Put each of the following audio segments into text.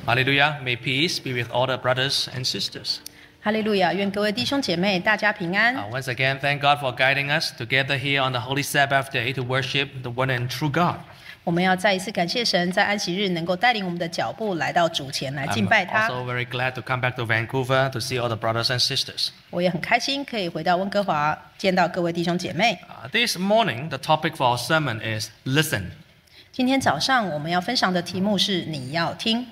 Hallelujah. May peace be with all the brothers and sisters. 哈利路亚！愿各位弟兄姐妹大家平安。 Once again, thank God for guiding us together here on the Holy Sabbath day to worship the one and true God. 我们要再一次感谢神，在安息日能够带领我们的脚步来到主前来敬拜 I'm 他。 also very glad to come back to Vancouver to see all the brothers and sisters. 我也很开心可以回到温哥华，见到各位弟兄姐妹。 This morning, the topic for our sermon is listen. 今天早上我们要分享的题目是你要听。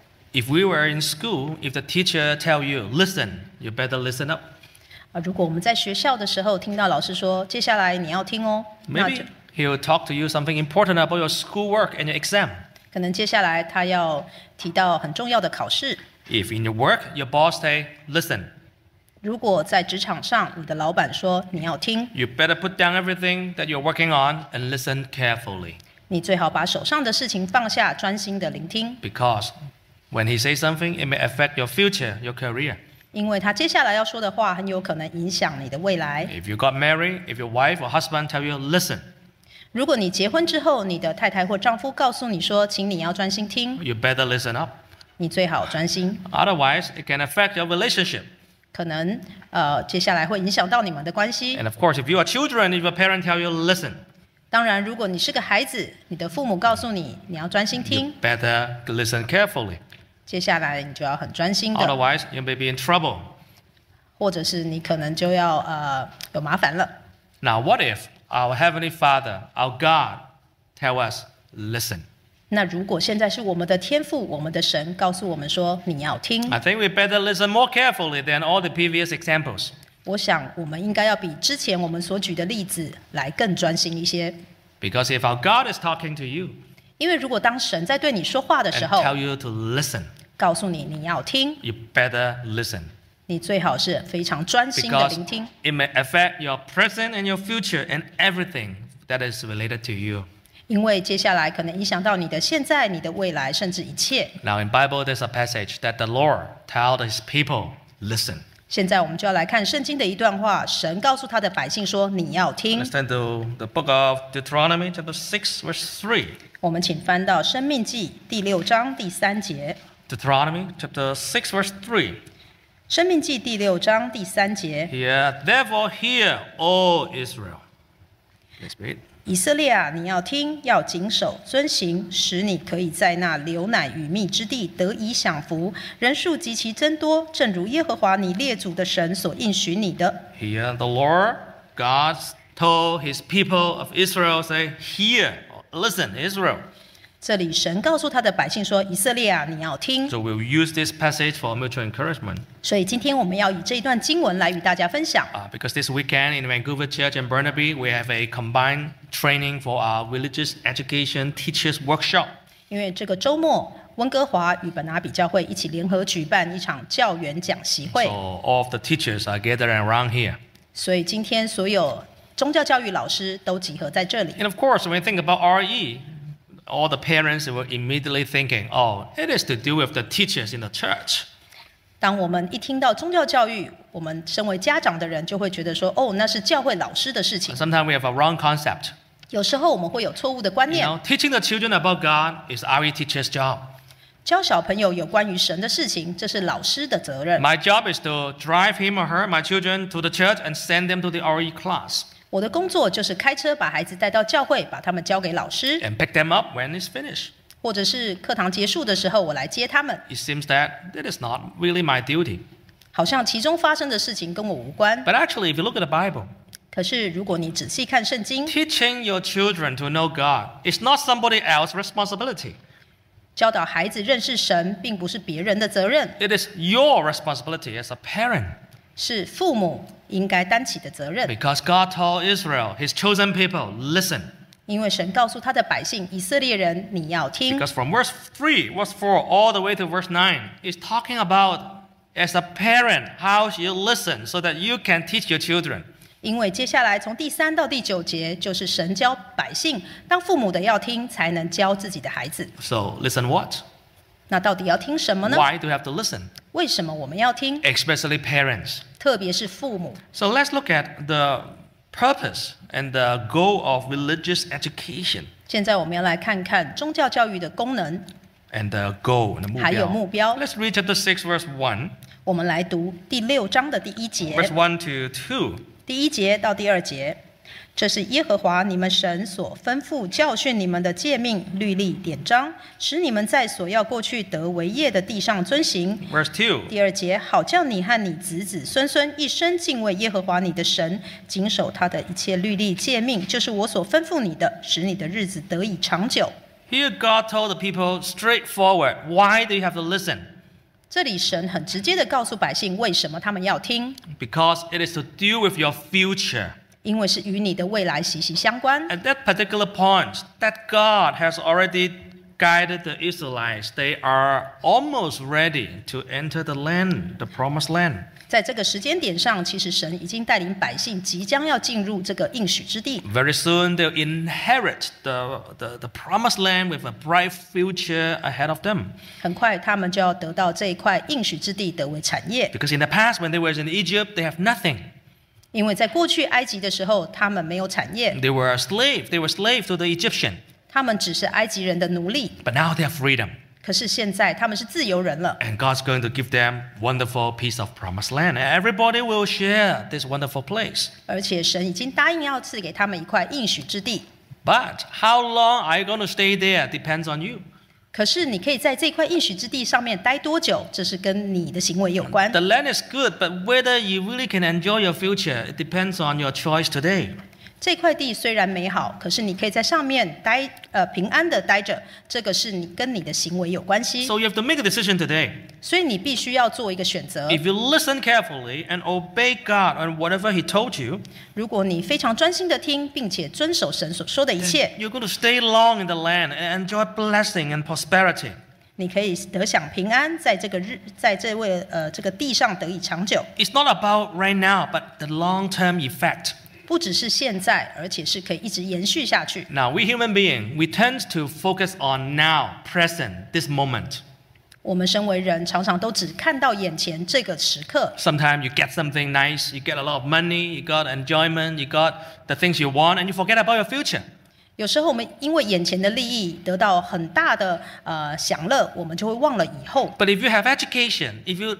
If we were in school, if the teacher tell you, listen, you better listen up. 如果我们在学校的时候听到老师说接下来你要听哦，那就 Maybe he will talk to you something important about your schoolwork and your exam. 可能接下来他要提到很重要的考试。 If in your work, your boss say, listen, 如果在职场上你的老板说你要听， you better put down everything that you're working on and listen carefully. 你最好把手上的事情放下，专心的聆听。 Because when he says something, it may affect your future, your career. 因为他接下来要说的话很有可能影响你的未来。 If you got married, if your wife or husband tell you, listen, 如果你结婚之后，你的太太或丈夫告诉你说，请你要专心听， you better listen up. 你最好专心。 Otherwise, it can affect your relationship. 可能接下来会影响到你们的关系。 And of course, if you are children, if your parent tell you, listen, 当然，如果你是个孩子，你的父母告诉你你要专心 you 听， better listen carefully. 接下来你就要很专心的， Otherwise, you may be in trouble. 或者是你可能就要有麻烦了。 Now, what if our Heavenly Father, our God, tell us, listen? 那如果现在是我们的天父，我们的神告诉我们说你要听， I think we better listen more carefully than all the previous examples. 我想我们应该要比之前我们所举的例子来更专心一些。 Because if our God is talking to you 因为如果当神在对你说话的时 and 候， tell you to listen, 告诉你你要听， you better listen. 你最好是非常专心的 Because 聆听， it may affect your present and your future and everything that is related to you. 因为接下来可能影响到你的现在、你的未来，甚至一切。 Now in Bible, there's a passage that the Lord told his people, listen. 现在我们就要来看圣经的一段话，神告诉他的百姓说：“你要听。 Let's turn to the book of Deuteronomy, chapter 6, verse 3. ” 我们请翻到《生命记》第6章第3节，《 Deuteronomy, chapter 6, verse 3. 生命记》第6章第3节， Here, therefore hear, O Israel. Let's read. 以色列啊，你要听，要谨守遵行，使你可以在那流奶与蜜之地得以享福，人数极其增多，正如耶和华你列祖的神所应许你的。 Here, the Lord God told his people of Israel, say, hear, listen, Israel. 这里神告诉他的百姓说：“以色列啊，你要听。” So we'll use this passage for mutual encouragement. 所以今天我们要以这一段经文来与大家分享。 Because this weekend in Vancouver Church and Burnaby, we have a combined training for our religious education teachers workshop. 因为这个周末，温哥华与本拿比教会一起联合举办一场教员讲习会， So all of the teachers are gathered around here. 所以今天所有宗教教育老师都集合在这里。 And of course, when you think about RE, all the parents were immediately thinking, oh, it is to do with the teachers in the church. 当我们一听到宗教教育，我们身为家长的人就会觉得说：“哦，那是教会老师的事情。 Sometimes we have a wrong concept. ” 有时候我们会有错误的观 You 念， know, teaching the children about God is RE teacher's job. 教小朋友有关于神的事情，这是老师的责任。 My job is to drive him or her, my children, to the church and send them to the RE class 我的工作就是开车把孩子带到教会，把他们交给老师， and pick them up when it's finished. 或者是课堂结束的时候我来接他们。 It seems that is not really my duty. 好像其中发生的事情跟我无关。 But actually, if you look at the Bible, 可是如果你仔细看圣经， teaching your children to know God is not somebody else's responsibility. 教导孩子认识神，并不是别人的责任， It is your responsibility as a parent. 是父母应该担起的责任。 Because God told Israel, his chosen people, listen. 因为神告诉他的百姓以色列人，你要听。 Because from verse 3, verse 4, all the way to verse 9, it's talking about as a parent, how you listen so that you can teach your children. 因为接下来从第3到第9节，就是神教百姓，当父母的要听，才能教自己的孩子。 So listen what? 那到底要听什么呢？ Why do you have to listen? 为什么我们要听？ Especially parents. 特别是父母。 So let's look at the purpose and the goal of religious education. 现在我们要来看看宗教教育的功能。 and the goal, the 还有目标。 Let's read chapter 6, verse 1. 我们来读第6章的第1节， Verse 1 to 2. 第1节到第2节。这是耶和华你们神所吩咐教训你们的诫命、律例、典章，使你们在所要过去得为业的地上遵行。 Verse 2. 第2节，好叫你和你子子孙孙一生敬畏耶和华你的神，谨守他的一切律例诫命，就是我所吩咐你的，使你的日子得以长久。 Here God told the people straightforward, why do you have to listen? 这里神很直接的告诉百姓，为什么他们要听？ Because it is to deal with your future. 因为是与你的未来息息相关。 At that particular point, that God has already guided the Israelites. They are almost ready to enter the land, the promised land. 在这个时间点上，其实神已经带领百姓即将要进入这个应许之地。 Very soon they'll inherit the promised land with a bright future ahead of them. 很快，他们就要得到这一块应许之地，得为产业。 Because in the past, when they were in Egypt, they have nothing. 因为在过去埃及的时候，他们没有产业， They were a slave. They were slave to the Egyptian. 他们只是埃及人的奴隶。 But now they have freedom. 可是现在他们是自由人了， And God's going to give them wonderful piece of promised land. And everybody will share this wonderful place. 而且神已经答应要赐给他们一块应许之地。 But how long are you going to stay there depends on you. 可是你可以在这块应许之地上面待多久，这是跟你的行为有关。 The land is good, but whether you really can enjoy your future, it depends on your choice today. 这块地虽然美好，可是你可以在上面平安的待着，这个是你跟你的行为有关系。 So you have to make a decision today. 所以你必须要做一个选择。 If you listen carefully and obey God on whatever He told you, 如果你非常专心的听，并且遵守神所说的一切， you're going to stay long in the land and enjoy blessing and prosperity. 你可以得享平安，在这个地上得以长久。 It's not about right now, but the long-term effect. 不只是现在，而且是可以一直延续下去。 Now, we human beings, we tend to focus on now, present, this moment. 我们身为人，常常都只看到眼前这个时刻。 Sometimes you get something nice, you get a lot of money, you got enjoyment, you got the things you want, and you forget about your future. 有时候我们因为眼前的利益得到很大的享乐，我们就会忘了以后。 But if you have education,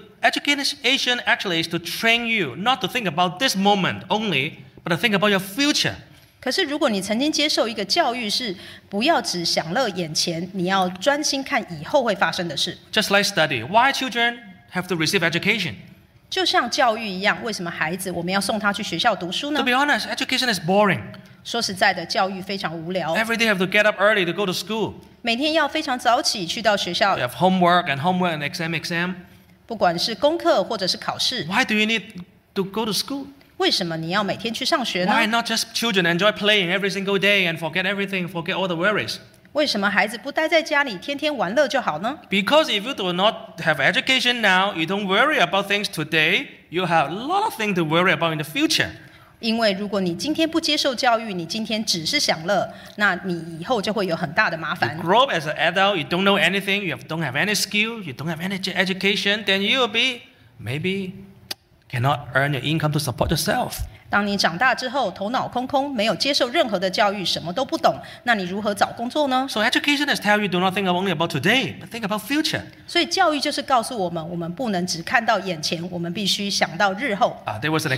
education actually is to train you not to think about this moment only, but to think about your future. 可是如果你曾经接受一个教育，是不要只享乐眼前，你要专心看以后会发生的事。 Just like study, why children have to receive education? 就像教育一样，为什么孩子我们要送他去学校读书呢 To？be honest, education is boring. 说实在的，教育非常无聊， Every day you have to get up early to go to school. 每天要非常早起去到学校 You，have homework and exam. 不管是功课或者是考试。 Why do you need to go to school? 为什么你要每天去上学呢？ Why not just children enjoy playing every single day and forget everything, forget all the worries? 为什么孩子不待在家里天天玩乐就好呢？ Because if you do not have education now, you don't worry about things today, you have a lot of things to worry about in the future. 因为如果你今天不接受教育，你今天只是享乐，那你以后就会有很大的麻烦。 Grow up as an adult, you don't know anything, don't have any skill, you don't have any education, then you will be maybe cannot earn your income to support yourself. 当你长大之后，头脑空空，没有接受任何的教育，什么都不懂，那你如何找工作呢？ So education is tell you do not think only about today, but think about future. 所以教育就是告诉我们，我们不能只看到眼前，我们必须想到日后。 There was an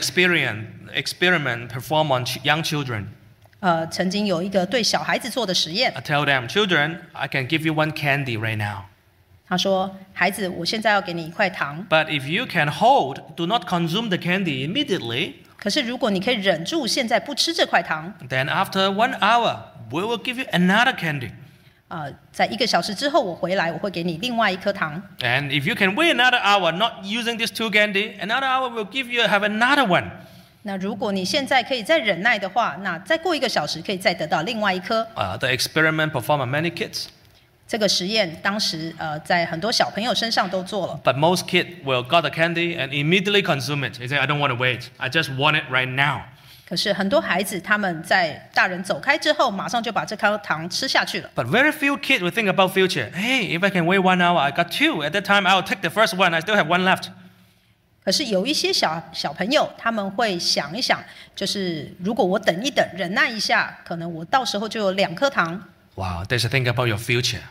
experiment performed on young children. 曾经有一个对小孩子做的实验， I tell them, children, I can give you one candy right now. 他说：“孩子，我现在要给你一块糖， But if you can hold, do not consume the candy immediately, 可是如果你可以忍住，现在不吃这块糖， then after 1 hour, we will give you another candy. 在1个小时之后我回来，我会给你另外一颗糖。 And if you can wait another hour not using these 2 candy, another hour will have another one. 那如果你现在可以再忍耐的话，那再过1个小时可以再得到另外一颗。” The experiment performed on many kids. 这个实验当时在很多小朋友身上都做了， But most kids will got the candy and immediately consume it. They say, I don't want to wait. I just want it right now. 可是很多孩子他们在大人走开之后，马上就把这颗糖吃下去了。 But very few kids will think about future. Hey, if I can wait 1 hour, I got 2. At that time, I will take the first one. I still have 1 left. 可是有一些小朋友，他们会想一想，就是如果我等一等，忍耐一下，可能我到时候就有2颗糖。 Wow, there's a thing about your future.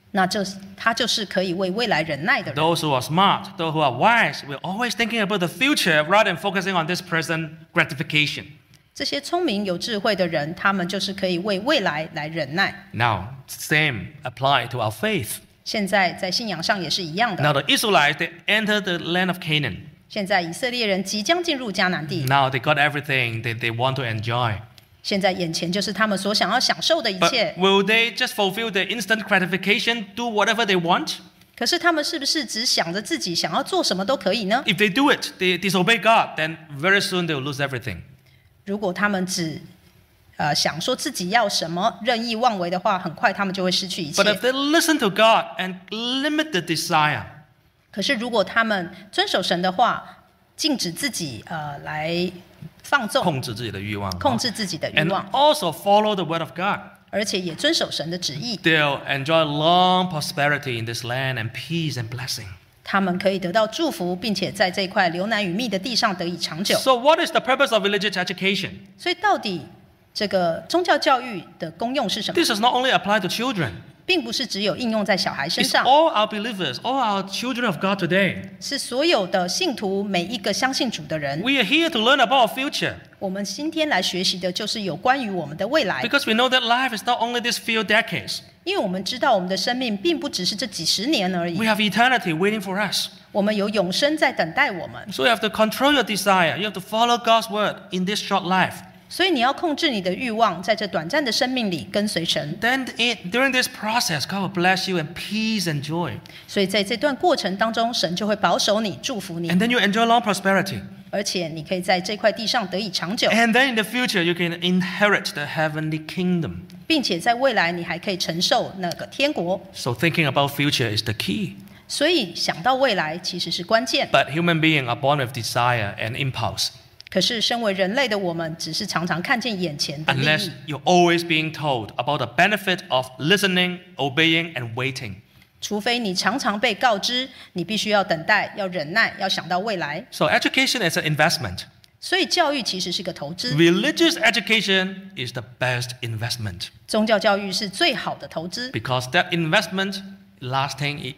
那他就是可以为未来忍耐的人。 Those who are smart, those who are wise, we're always thinking about the future rather than focusing on this present gratification. 这些聪明有智慧的人，他们就是可以为未来来忍耐。 Now, same apply to our faith. 现在在信仰上也是一样的。 Now the Israelites, they entered the land of Canaan. 现在以色列人即将进入迦南地， Now they got everything that they want to enjoy. 现在眼前就是他们所想要享受的一 But 切。 will they just fulfill the instant gratification, do whatever they want? 可是他们是不是只想着自己想要做什么都可以呢？ If they do it, they disobey God, then very soon they will lose everything. 如果他们只想说自己要什么，任意妄为的话，很快他们就会失去一切 But。if they listen to God and limit the desire, 可是如果他们遵守神的话，禁止自己来放纵， 控制自己的欲望， 控制自己的欲 and 望， also follow the word of God, 而且也遵守神的旨意， they'll enjoy long prosperity in this land and peace and blessing. 他们可以得到祝福，并且在这块流奶与蜜的地上得以长久。 So what is the purpose of religious education? 所以到底这个宗教教育的功用是什么？ This does not only apply to children. 并不是只有应用在小孩身 It's 上， all our believers, all our children of God today. 是所有的信徒每一个相信主的人。 We are here to learn about our future 我们今天来学习的就是有关于我们的未来， because we know that life is not only these few decades. 因为我们知道我们的生命并不只是这几十年而已 We，have eternity waiting for us. 我们有永生在等待我们。 So you have to control your desire. You have to follow God's word in this short life. 所以你要控制你的欲望，在这短暂的生命里跟随神。 Then during this process, God will bless you in peace and joy. 所以在这段过程当中，神就会保守你、祝福你， And then you enjoy long prosperity. 而且你可以在这块地上得以长久， And then in the future, you can inherit the heavenly kingdom. 并且在未来你还可以承受那个天国。 So thinking about future is the key. 所以想到未来其实是关键。 But human beings are born with desire and impulse. 可是身为人类的我们，只是常常看见眼前的利 Unless 益， you're always being told about the benefit of listening, obeying, and waiting. 除非你常常被告知，你必须要等待、要忍耐、要想到未来。 So education is an investment. 所以教育其实是个投资， Religious education is the best investment 宗教教育是最好的投资， because that investment lasting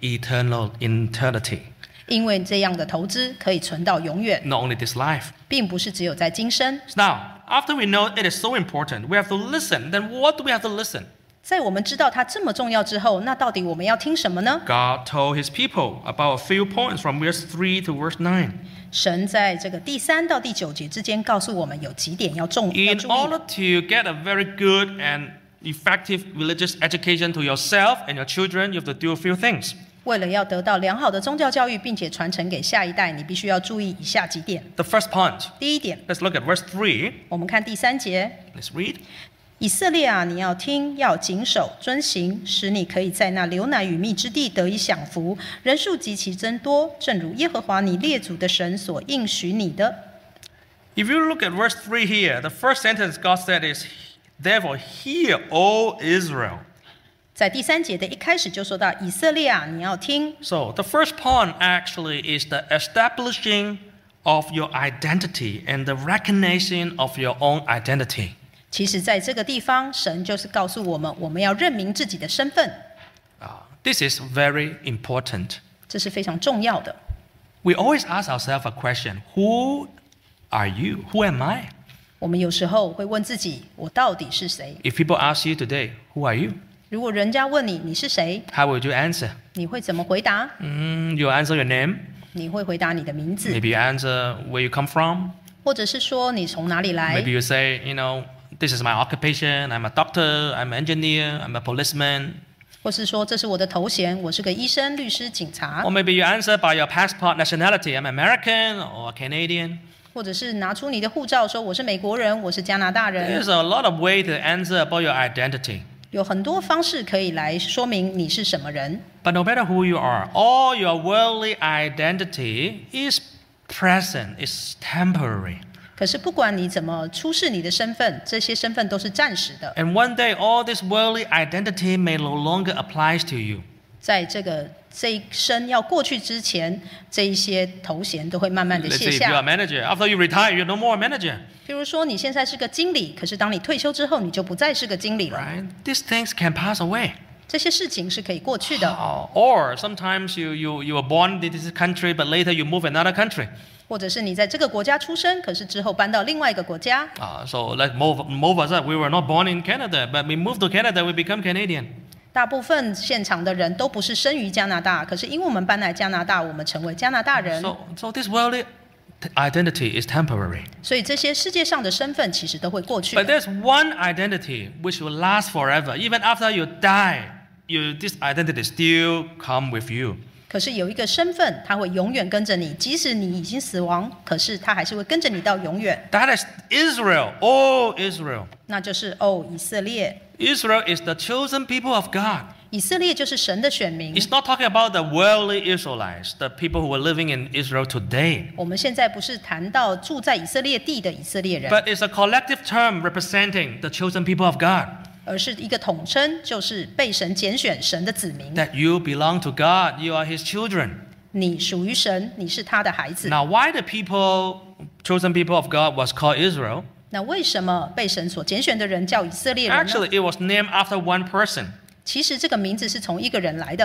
eternity. 因为这样的投资可以存到永远， Not only this life. 并不是只有在今生。 Now, after we know it is so important, we have to listen. Then what do we have to listen? 在我们知道它这么重要之后，那到底我们要听什么呢？ God told his people about a few points from verse 3 to verse 9. 神在这个第3到第9节之间告诉我们有几点要注 In 意。 order to get a very good and effective religious education to yourself and your children, you have to do a few things. 为了要得到良好的宗教教育，并且传承给下一代，你必须要注意以下几点。 The first point, 第一点， let's look at verse 3. 我们看第3节， Let's read. 以色列啊，你要听，要谨守，遵行，使你可以在那流奶与蜜之地得以享福，人数极其增多，正如耶和华你列祖的神所应许你的。 If you look at verse 3 here, the first sentence God said is, Therefore hear, O Israel. 在第3节的一开始就说到以色列啊，你要听。 So the first point actually is the establishing of your identity and the recognition of your own identity. 其实在这个地方，神就是告诉我们，我们要认明自己的身份， This is very important. 这是非常重要的。 We always ask ourselves a question, who are you? Who am I? 我们有时候会问自己，我到底是谁？ If people ask you today, who are you? 如果人家问你你是谁， How would you answer? 你会怎么回答？ You answer your name. 你会回答你的名字， Maybe you answer where you come from. 或者是说你从哪里来？ Maybe you say, this is my occupation. I'm a doctor. I'm an engineer. I'm a policeman. 或是说这是我的头衔，我是个医生、律师、警察 Or，maybe you answer by your passport nationality. I'm American or Canadian. 或者是拿出你的护照说我是美国人，我是加拿大人。 There's a lot of way to answer about your identity. 有很多方式可以来说明你是什么人。 But no matter who you are, all your worldly identity is present, is temporary. 可是不管你怎么出示你的身份，这些身份都是暂时的。 And one day, all this worldly identity may no longer applies to you. 在这一生要过去之前，这一些头衔都会慢慢的 Let's 卸 say if you're a 下。 manager, after you retire, you're no more a manager. 譬如说你现在是个经理，可是当你退休之后，你就不再是个经理了。 Right? These things can pass away. 这些事情是可以过去的。 Or sometimes you were born in this country, but later you move another country. 或者是你在这个国家出生，可是之后搬到另外一个国家。 So like most of us, we were not born in Canada, but we moved to Canada, we become Canadian. 大部分现场的人都不是生于加拿大，可是因为我们搬来加拿大，我们成为加拿大人。 So this worldly identity is temporary. 所以这些世界上的身份其实都会过去的。 But there's one identity which will last forever. Even after you die, this identity still come with you. 可是有一个身份，它会永远跟着你，即使你已经死亡，可是它还是会跟着你到永远。 That is Israel, oh Israel. 那就是以色列。 Israel is the chosen people of God. 以色列就是神的选民。 It's not talking about the worldly Israelites, the people who are living in Israel today. 我们现在不是谈到住在以色列地的以色列人， But it's a collective term representing the chosen people of God. 而是一个统称，就是被神拣选神的子民。 That you belong to God, you are His children. 你属于神，你是他的孩子。 Now, why the chosen people of God was called Israel? 那为什么被神所拣选的人叫以色列人呢？ Actually, it was named after one person. 其实这个名字是从一个人来的。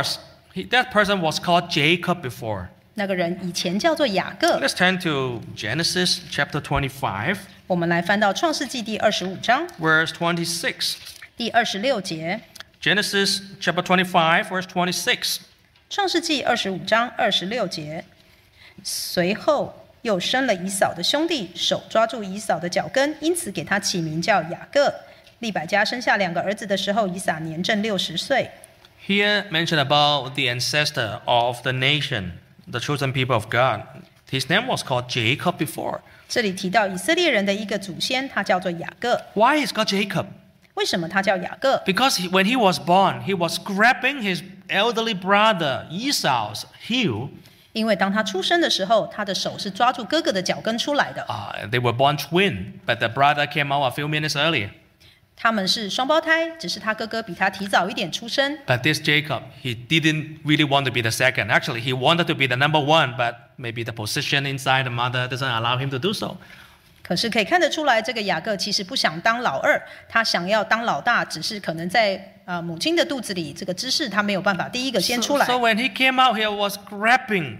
That person was called Jacob before. 那个人以前叫做雅各。 Let's turn to Genesis chapter 25. 我们来翻到创世纪第25章 Verse 26. 第26节。 Genesis chapter 25, verse 26. 创世纪25章26节。随后又生了以扫的兄弟，手抓住以扫的脚跟，因此给他起名叫雅各。利百加生下2个儿子的时候，以撒年正60岁。 Here mentioned about the ancestor of the nation, the chosen people of God. His name was called Jacob before. 这里提到以色列人的一个祖先，他叫做雅各。 Why is called Jacob? 为什么他叫雅各？ Because when he was born, he was grabbing his elderly brother Esau's heel. 因为当他出生的时候，他的手是抓住哥哥的脚跟出来的。 They were born twin, but the brother came out a few minutes earlier. 他们是双胞胎，只是他哥哥比他提早一点出生。 But this Jacob, he didn't really want to be the second. Actually, he wanted to be the number one, but maybe the position inside the mother doesn't allow him to do so. 可是可以看得出来，这个雅各其实不想当老二，他想要当老大，只是可能在母亲的肚子里，这个姿势他没有办法第一个先出来。 So when he came out here, was grabbing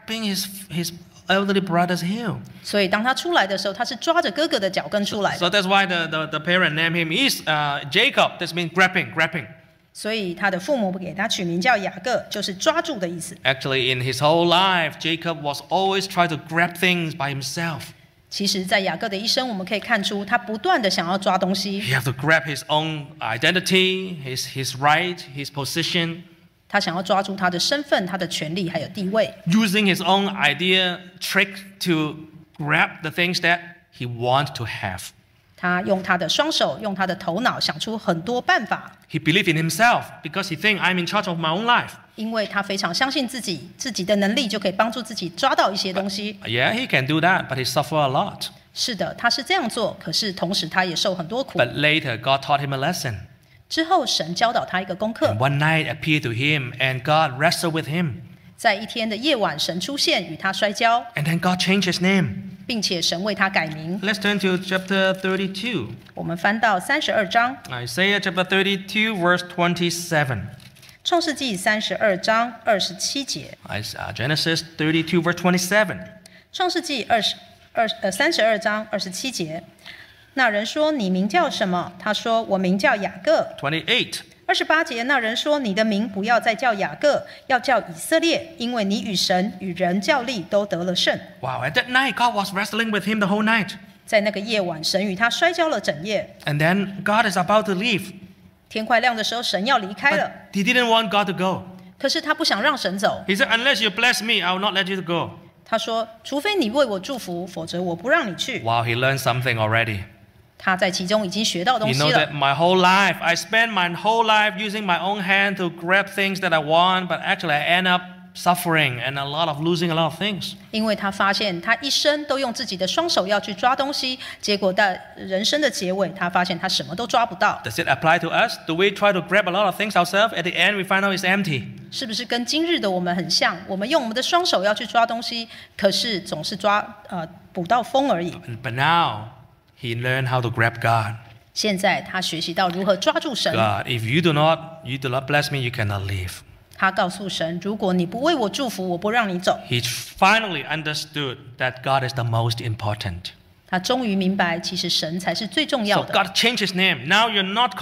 his elderly brother's heel. 所以当他出来的时候，他是抓着哥哥的脚跟出来的。 So that's why the parent named him Jacob. That means grabbing. 所以他的父母给他取名叫雅各，就是抓住的意思。 Actually, in his whole life, Jacob was always trying to grab things by himself. 其实，在雅各的一生，我们可以看出他不断的想要抓东西。 He had to grab his own identity, his right, his position. 他想要抓住他的身份、他的权利还有地位， Using his own idea, trick to grab the things that he want to have. 他用他的双手、用他的头脑想出很多办法。 He believed in himself because he think I'm in charge of my own life. 因为他非常相信自己，自己的能力就可以帮助自己抓到一些东西。 Yeah, he can do that, but he suffer a lot. 是的，他是这样做，可是同时他也受很多苦。 But later, God taught him a lesson. 之后，神教导他一个功课 And。one night appeared to him, and God wrestled with him. 在一天的夜晚，神出现与他摔跤， And then God changed his name. 并且神为他改名。 Let's turn to chapter 32. 我们翻到32章， Isaiah chapter 32, verse 27. 创世纪32章27节。 Genesis 32, verse 27. 创世纪32章27节。那人说：“你名叫什么？”他说：“我名叫雅各。” 28. 28节，那人说：“你的名不要再叫雅各，要叫以色列，因为你与神与人较力都得了胜。” Wow, at that night, God was wrestling with him the whole night. 在那个夜晚，神与他摔跤了整夜。 And then God is about to leave. 天快亮的时候，神要离开了， But he didn't want God to go. 可是他不想让神走。 He said, unless you bless me, I will not let you go. 他说：“除非你为我祝福，否则我不让你去。” Wow, he learned something already. 他在其中已经学到东 You 西 know 了 that。my whole life, I spent my whole life using my own hand to grab things that I want, but actually I end up suffering and losing a lot of things. 因为他发现他一生都用自己的双手要去抓东西，结果在人生的结尾，他发现他什么都抓不到。 Does it apply to us? Do we try to grab a lot of things ourselves? At the end, we find out it's empty. 是不是跟今日的我们很像？我们用我们的双手要去抓东西，可是总是捕到风而已。 But now, he learned how to grab God. 现在他学习到如何抓住神。 God, if you do not bless me, you cannot live. 他告诉神，如果你不为我祝福，我不让你走。 He finally understood that God is the most important. 他终于明白，其实神才是最重 So 要的。 God changed his name. Now you'll not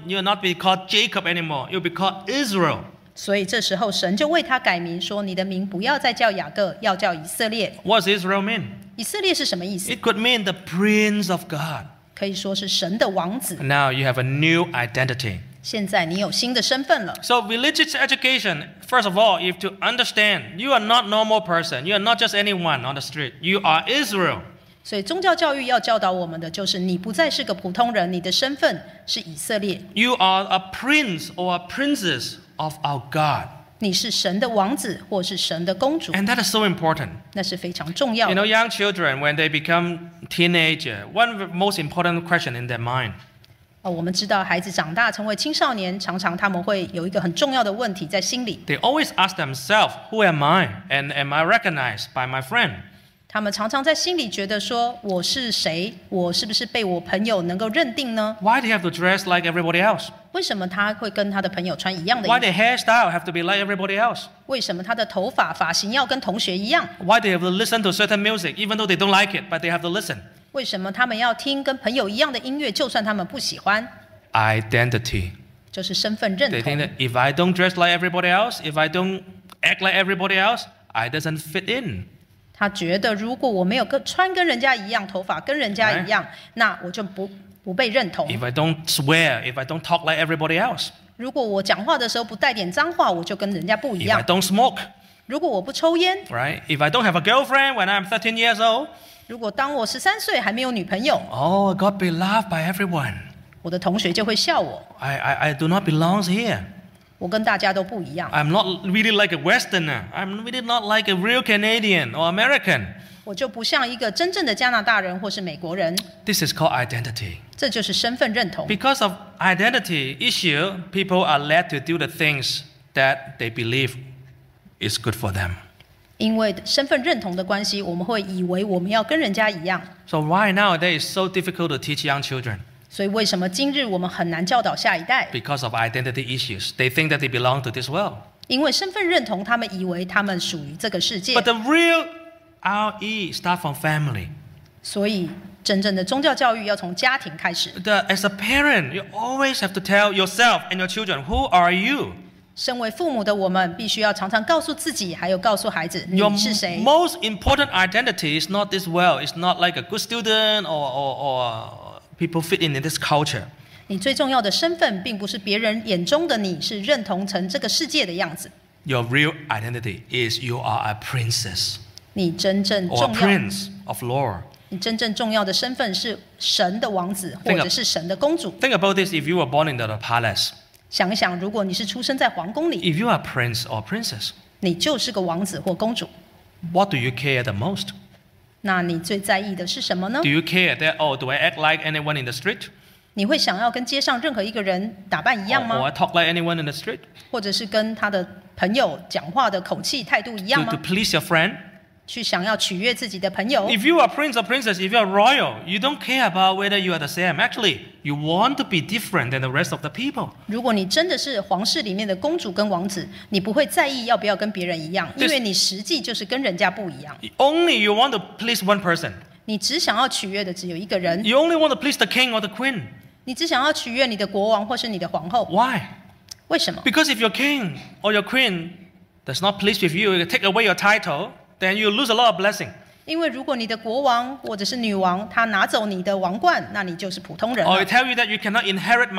be called Jacob anymore. You'll be called Israel. 所以这时候神就为他改名，说：“你的名不要再叫雅各，要叫以色列。 What does Israel mean? ” 以色列是什么意思？ It could mean the prince of God. 可以说是神的王子。 Now you have a new identity. 现在你有新的身份了。 So religious education, first of all, you have to understand you are not normal person. You are not just anyone on the street. You are Israel. 所以宗教教育要教导我们的，就是你不再是个普通人，你的身份是以色列， You are a prince or a princess of our God. 你是神的王子或是神的公主， And that is so important. 那是非常重要 You 的。 know, young children, when they become teenager, one of the most important question in their mind, 我们知道孩子长大成为青少年，常常他们会有一个很重要的问题在心里， they always ask themselves, who am I? And am I recognized by my friend? 他们常常在心里觉得说：我是谁？我是不是被我朋友能够认定呢？ Why they have to dress like everybody else? 为什么他会跟他的朋友穿一样的 Why 衣服？ their hairstyle have to be like everybody else? 为什么他的头发发型要跟同学一样？ Why they have to listen to certain music, even though they don't like it, but they have to listen? 为什么他们要听跟朋友一样的音乐，就算他们不喜欢？ Identity. 就是身份认 They think 同。 that if I don't dress like everybody else, if I don't act like everybody else, I doesn't fit in. 他觉得如果我没有穿跟人家一样，头发跟人家一样，那我就不被认同。 If I don't swear, if I don't talk like everybody else, 如果我讲话的时候不带点脏话，我就跟人家不一 if I 样。 don't smoke, 如果我不抽烟， right? If I don't have a girlfriend when I'm 13 years old, 如果当我13岁还没有女朋友， oh, I got beloved by everyone. 我的同学就会笑我， I do not belong here. 我跟大家都不一样， I'm not really like a Westerner. I'm really not like a real Canadian or American. 我就不像一个真正的加拿大人或是美国人。 This is called identity. 这就是身份认同。 Because of identity issue, people are led to do the things that they believe is good for them. 因为身份认同的关系，我们会以为我们要跟人家一样。 So why nowadays it's so difficult to teach young children? 所以为什么今日我们很难教导下一代？ Because of identity issues. They think that they belong to this world. 因为身份认同，他们以为他们属于这个世界 But。the real RE starts from family. 所以真正的宗教教育要从家庭开始。 As a parent, you always have to tell yourself and your children, who are you? 身为父母的我们，必须要常常告诉自己，还有告诉孩子， Your 你是谁。 most important identity is not this world. It's not like a good student or people fit in this culture. 你最重要的身份，并不是别人眼中的你，是认同成这个世界的样子。 Your real identity is you are a princess 你真正 or a 重要， prince of Lord. 你真正重要的身份是神的王子，或者是神的公主。 Think about this: if you were born into the palace, 想一想，如果你是出生在皇宫里， if you are a prince or princess, 你就是个王子或公主， what do you care the most? 那你最在意的是什么呢 Do？you care that do I act like anyone in the street? 你会想要跟街上任何一个人打扮一样 Or 吗？ I talk like anyone in the street? 或者是跟他的朋友讲话的口气态度一样 To 吗？ please your friend? 去想要取悦自己的朋友。 If you are prince or princess, if you are royal, you don't care about whether you are the same. Actually, you want to be different than the rest of the people. 如果你真的是皇室里面的公主跟王子，你不会在意要不要跟别人一样，因为你实际就是跟人家不一样。 Only you want to please one person. 你只想要取悦的只有一个人， You only want to please the king or the queen. 你只想要取悦你的国王或是你的皇后。 Why? 为什么？ Because if your king or your queen does not please with you, take away your title, then you lose a lot of blessing. 因为如果你的国王或者是女王他拿走你的王冠，那你就是普通人 Or 了 he tell you that you cannot inherit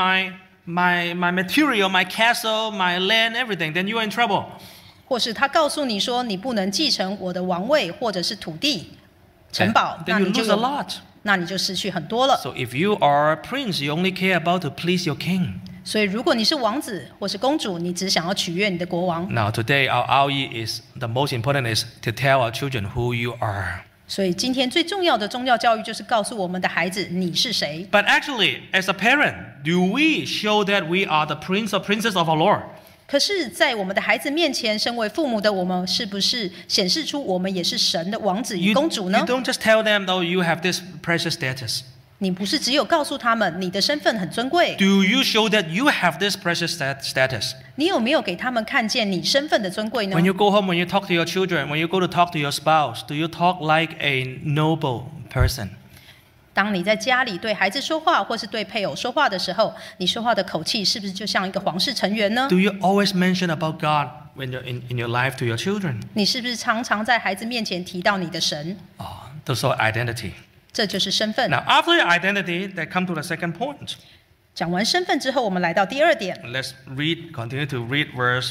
my material, my castle, my land, everything, then you are in trouble. 或是他告诉你说你不能继承我的王位或者是土地、城堡， Then you lose a lot. 那你就失去很多了。 So if you are a prince, you only care about to please your king. 所以如果你是王子或是公主，你只想要取悦你的国王。 Now today our RE is the most important is to tell our children who you are. 所以今天最重要的宗教教育就是告诉我们的孩子你是谁。 But actually, as a parent, do we show that we are the prince or princess of our Lord? 可是，在我们的孩子面前，身为父母的我们，是不是显示出我们也是神的王子与 You 公主呢？ don't just tell them, oh, you have this precious status. 你不是只有告诉他们你的身份很尊贵， Do you show that you have this precious status? 你有没有给他们看见你身份的尊贵呢 When？you go home, when you talk to your children, when you go to talk to your spouse, do you talk like a noble person? 当你在家里对孩子说话，或是对配偶说话的时候，你说话的口气是不是就像一个皇室成员呢？ Do you always mention about God when you're in your life to your children? 你是不是常常在孩子面前提到你的神？ Those are identity. 这就是身份。 Now, after your identity, they come to the second point. 讲完身份之后，我们来到第二点， Let's continue to read verse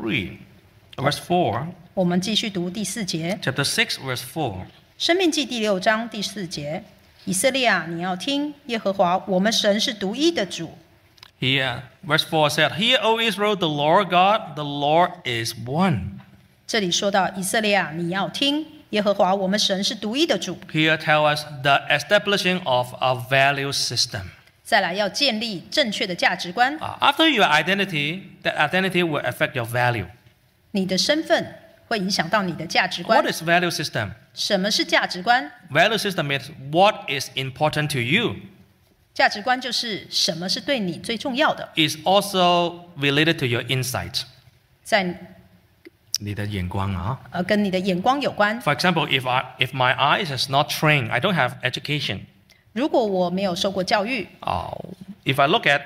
4. 我们继续读第4节， Chapter 6, verse 4. 申命记第6章第4节。以色列啊，你要听，耶和华我们神是独一的主。 Here, verse 4 said, Hear, O Israel, the Lord God, the Lord is one. 这里说到以色列啊，你要听，耶和华我们神是独一的主。 Here tell us the establishing of a value system. 再来要建立正确的价值观， After your identity, that identity will affect your value. 你的身份会影响到你的价值观 What。is value system? 什么是价值观？ Value system is what is important to you. 价值观就是什么是对你最重要的， It's also related to your insight. 在你的眼光啊。 跟你的眼光有关。 For example, if my eyes is not trained, I don't have education. 如果我没有受过教育， If I look at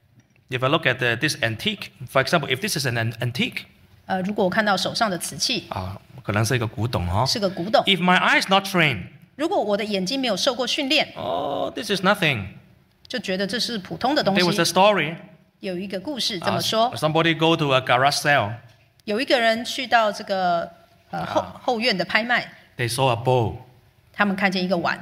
this antique, for example, if this is an antique, 如果我看到手上的瓷器可能是一个古董哦。 是个古董， If my eyes not trained, 如果我的眼睛没有受过训练， this is nothing. 就觉得这是普通的东 There was a 西。 story. 有一个故事这么说， Somebody go to a garage sale. 有一个人去到这个后院的拍卖， They saw a bowl, 他们看见一个碗，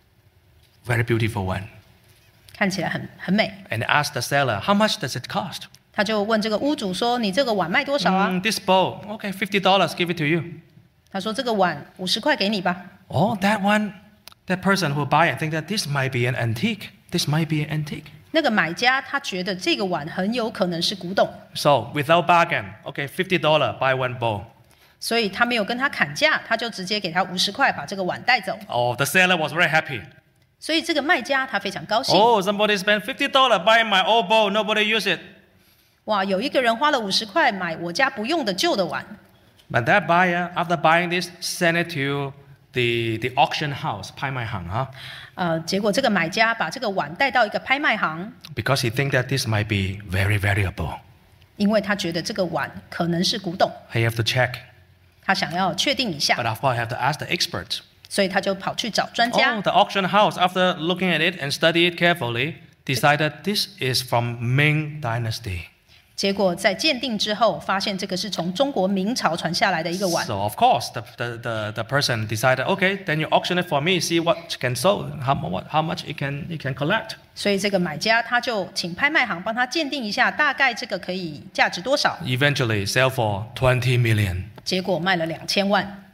very beautiful one, 看起来很美， and they asked the seller, "How much does it cost?" 他就问这个屋主说：“你这个碗卖多少啊？” This bowl, okay, $50. Give it to you. 他说：“这个碗50块给你吧。” That one, that person who buy it think that this might be an antique. This might be an antique. 那个买家他觉得这个碗很有可能是古董， So without bargain, okay, $50 buy one bowl. 所以他没有跟他砍价，他就直接给他50块把这个碗带走。 The seller was very happy. 所以这个卖家他非常高兴。 Somebody spent $50 buying my old bowl. Nobody use it. 哇，有一个人花了50块买我家不用的旧的碗， But that buyer, after buying this, sent it to the auction house, 拍卖行, huh? 结果这个买家把这个碗带到一个拍卖行， Because he think that this might be very valuable. 因为他觉得这个碗可能是古董， I have to check. 他想要确定一下， But after I have to ask the experts. 所以他就跑去找专家。 The auction house, after looking at it and study it carefully, decided this is from Ming Dynasty. 结果在鉴定之后，发现这个是从中国明朝传下来的一个碗。 So of course, the person decided, okay, then you auction it for me, see what can sell, how much it can collect. 所以这个买家他就请拍卖行帮他鉴定一下，大概这个可以价值多少。 Eventually, sell for 20 million. 结果卖了2000万，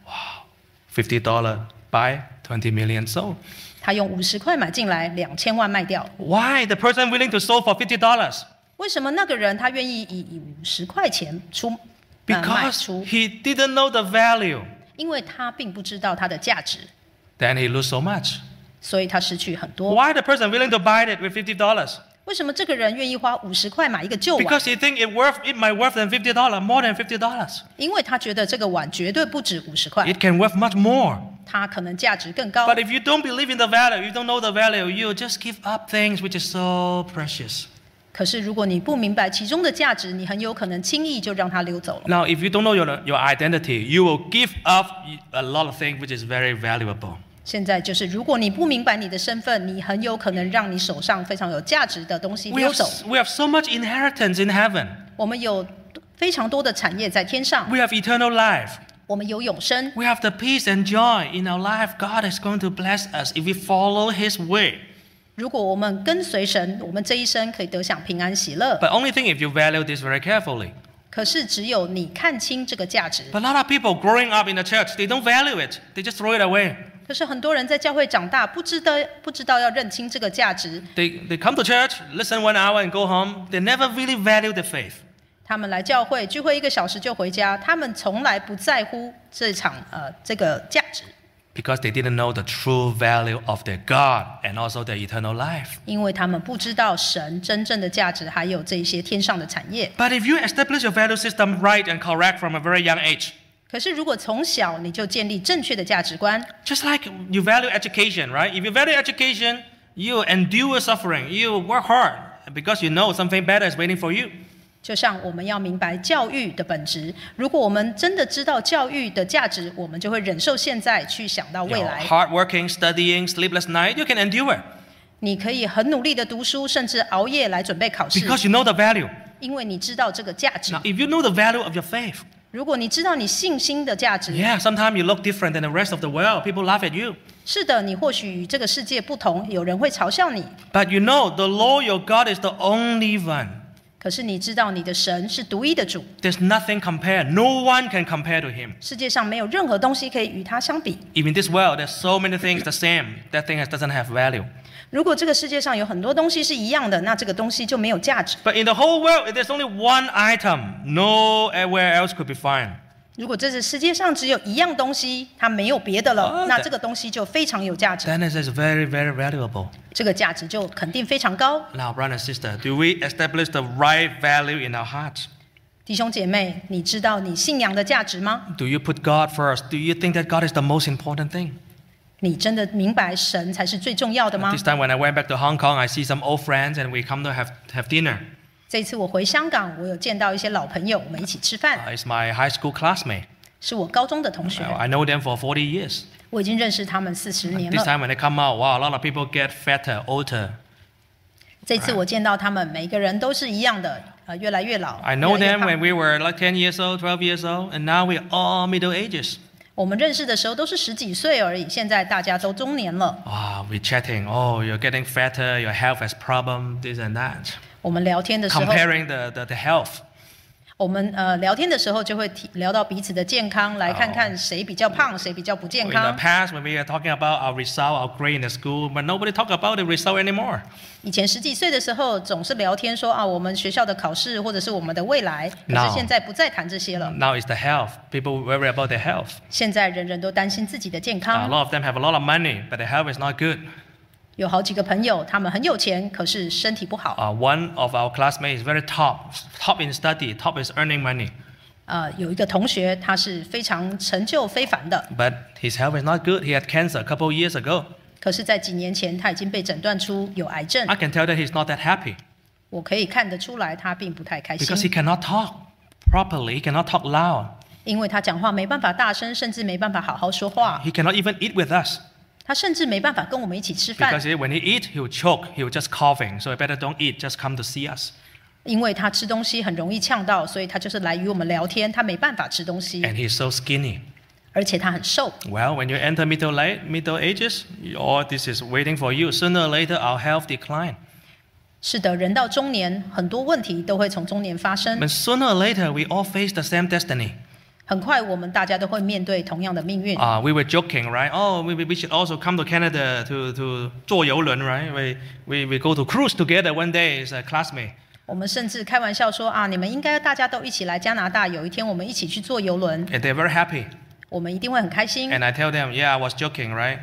$50 buy, 20 million sold. 他用50块买进来，2000万卖掉。 Why the person willing to sell for $50? 为什么那个人他愿意以50块钱卖 Because 出？ he didn't know the value. 因为他并不知道它的价值， Then he lose so much. 所以他失去很多。 Why the person willing to buy it with $50? 为什么这个人愿意花50块买一个旧碗？ Because he think it might worth than $50, more than $50. 因为他觉得这个碗绝对不止50块， It can worth much more. 它可能价值更高。 But if you don't believe in the value, you don't know the value, you just give up things which is so precious. 可是如果你不明白其中的价值，你很有可能轻易就让它溜走了。 Now, if you don't know your identity, you will give up a lot of things which is very valuable. 现在就是，如果你不明白你的身份，你很有可能让你手上非常有价值的东西 We 溜 have, 走。 we have so much inheritance in heaven. 我们有非常多的产业在天上， We have eternal life. 我们有永生， We have the peace and joy in our life. God is going to bless us if we follow His way. 如果我们跟随神，我们这一生可以得享平安喜乐。 But only thing if you value this very carefully. 可是只有你看清这个价值。 But a lot of people growing up in the church, they don't value it. They just throw it away. 可是很多人在教会长大，不知道要认清这个价值。 They come to church, listen 1 hour and go home. They never really value the faith. 他们来教会聚会1个小时就回家，他们从来不在乎这个价值。 Because they didn't know the true value of their God and also their eternal life. 因为他们不知道神真正的价值，还有这些天上的产业。 But if you establish your value system right and correct from a very young age, 可是如果从小你就建立正确的价值观， just like you value education, right? If you value education, you endure suffering, you work hard because you know something better is waiting for you. 就像我们要明白教育的本质，如果我们真的知道教育的价值，我们就会忍受现在，去想到未来。 Hard working, studying, sleepless night, you can endure. 你可以很努力的读书，甚至熬夜来准备考试， Because you know the value. 因为你知道这个价值。 Now, if you know the value of your faith, 如果你知道你信心的价值， yeah, sometimes you look different than the rest of the world. People laugh at you. 是的，你或许与这个世界不同，有人会嘲笑你。 But you know the Lord your God is the only one. 可是你知道你的神是独一的主， There's nothing compared. No one can compare to him. 世界上没有任何东西可以与他相比。 If in this world there's so many things the same, that thing doesn't have value. 如果这个世界上有很多东西是一样的，那这个东西就没有价值。 But in the whole world, there's only one item. Nowhere else could be found. 如果这是世界上只有一样东西，它没有别的了， Oh, 那这个东西就非常有价值， Then it is very, very valuable. 这个价值就肯定非常高。 Now, brother and sister, do we establish the right value in our hearts? 弟兄姐妹，你知道你信仰的价值吗？ Do you put God first? Do you think that God is the most important thing? 你真的明白神才是最重要的吗？ This time when I went back to Hong Kong, I see some old friends and we come to have dinner. 这次我回香港，我有见到一些老朋友，我们一起吃饭， It's my high school classmate. 是我高中的同学， I know them for 40 years. 我已经认识他们40年 This 了。 time when they come out, wow, a lot of people get fatter, older. 这次我见到他们，每个人都是一样的，越来越老。 I know 越来越 them 胖 when we were like 10 years old, 12 years old, and now we're all middle ages. 我们认识的时候都是10几岁而已，现在大家都中年了。 Wow, we're chatting. Oh, you're getting fatter, your health has problem, this and that. 我们聊天的时候， Comparing the health. 我们聊天的时候就会聊到彼此的健康，来看看谁比较胖，谁比较不健 In the 康。 past, when we were talking about our result, our grade in the school, but nobody talk about the result anymore. 以前10几岁的时候，总是聊天说啊，我们学校的考试或者是我们的未来，可 Now 是现在不再谈这些了。 Now it's the health. People worry about their health. 现在人人都担心自己的健 A 康。 lot of them have a lot of money, but their health is not good. 有好几个朋友，他们很有钱，可是身体不好。 One of our classmates is very top in study, top is earning money. 有一个同学，他是非常成就非凡的， But his health is not good. He had cancer a couple of years ago. 可是，在几年前他已经被诊断出有癌症。 I can tell that he's not that happy 我可以看得出来，他并不太开 because he 心， cannot talk properly. He cannot talk loud. 因为他讲话没办法大声，甚至没办法好好说话。 He cannot even eat with us 他甚至没办法跟我们一起吃饭， because when he eat, he will choke. He will just coughing. So better don't eat. Just come to see us. 因为他吃东西很容易呛到，所以他就是来与我们聊天。他没办法吃东西， And he's so skinny. 而且他很瘦。 Well, when you enter middle ages, all this is waiting for you. Sooner or later, our health decline. 是的，人到中年，很多问题都会从中年发生。 But sooner or later, we all face the same destiny. 很快，我们大家都会面对同样的命运。 We were joking, right? Oh, we should also come to Canada to 坐邮轮, right? We go to cruise together one day as a classmate. 我们甚至开玩笑说啊，你们应该大家都一起来加拿大，有一天我们一起去坐邮轮， And they're very happy. 我们一定会很开心。 And I tell them, yeah, I was joking, right?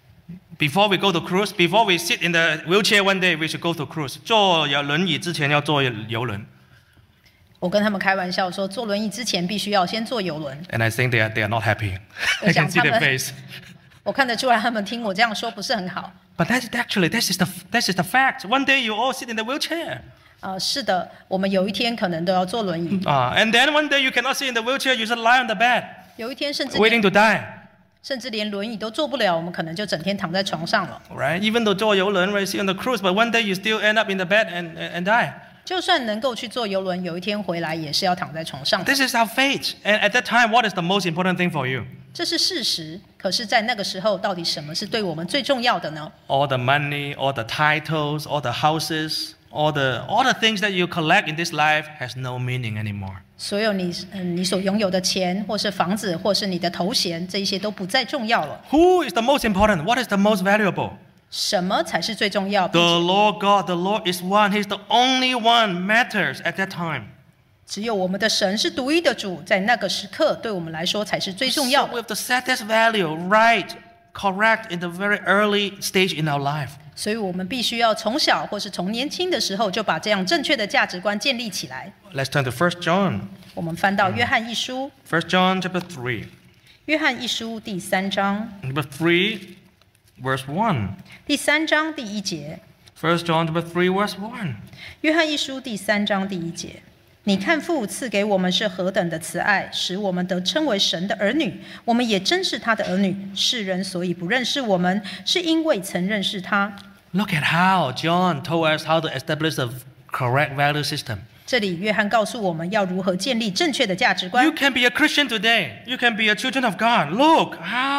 Before we go to cruise, before we sit in the wheelchair one day, we should go to cruise. 坐轮椅之前要坐邮轮。 我跟他们开玩笑说，坐轮椅之前必须要先坐邮轮。 And I think they are not happy. 我 I 想 can see 他 their 们， face. 我看得出来他们听我这样说不是很好。 But this is the fact. One day you all sit in the wheelchair. 是的，我们有一天可能都要坐轮椅， And then one day you cannot sit in the wheelchair, you just lie on the bed, 有一天甚至 waiting to die. 连轮椅都坐不了，我们可能就整天躺在床上了。 Right? Even though 坐邮轮, right, sit on the cruise, but one day you still end up in the bed and die. 就算能够去坐邮轮，有一天回来也是要躺在床上的。 This is our fate. And at that time, what is the most important thing for you? 这是事实。可是，在那个时候，到底什么是对我们最重要的呢？ All the money, all the titles, all the houses, all the things that you collect in this life has no meaning anymore. 所有你所拥有的钱，或是房子，或是你的头衔，这一些都不再重要了。 Who is the most important? What is the most valuable? 什么才是最重要？ The Lord God, the Lord is one. He's the only one matters at that time. 只有我们的神是独一的主，在那个时刻，对我们来说才是最重要 So 的。 with the set this value right correct in the very early stage in our life. 所以我们必须要从小或是从年轻的时候就把这样正确的价值观建立起来。 Let's turn to 1 John. 我们翻到约翰一书， 1 John chapter 3. 约翰一书第3章， Chapter 3, verse 1. 第3章第1节。 1 John chapter 3, verse 1. 约翰一书第3章第1节。你看父赐给我们是何等的慈爱，使我们得称为神的儿女。我们也真是他的儿女。世人所以不认识我们，是因为曾认识他。 Look at how John told us how to establish a correct value system. 这里约翰告诉我们要如何建立正确的价值观 You。can be a Christian today. You can be a children of God. Look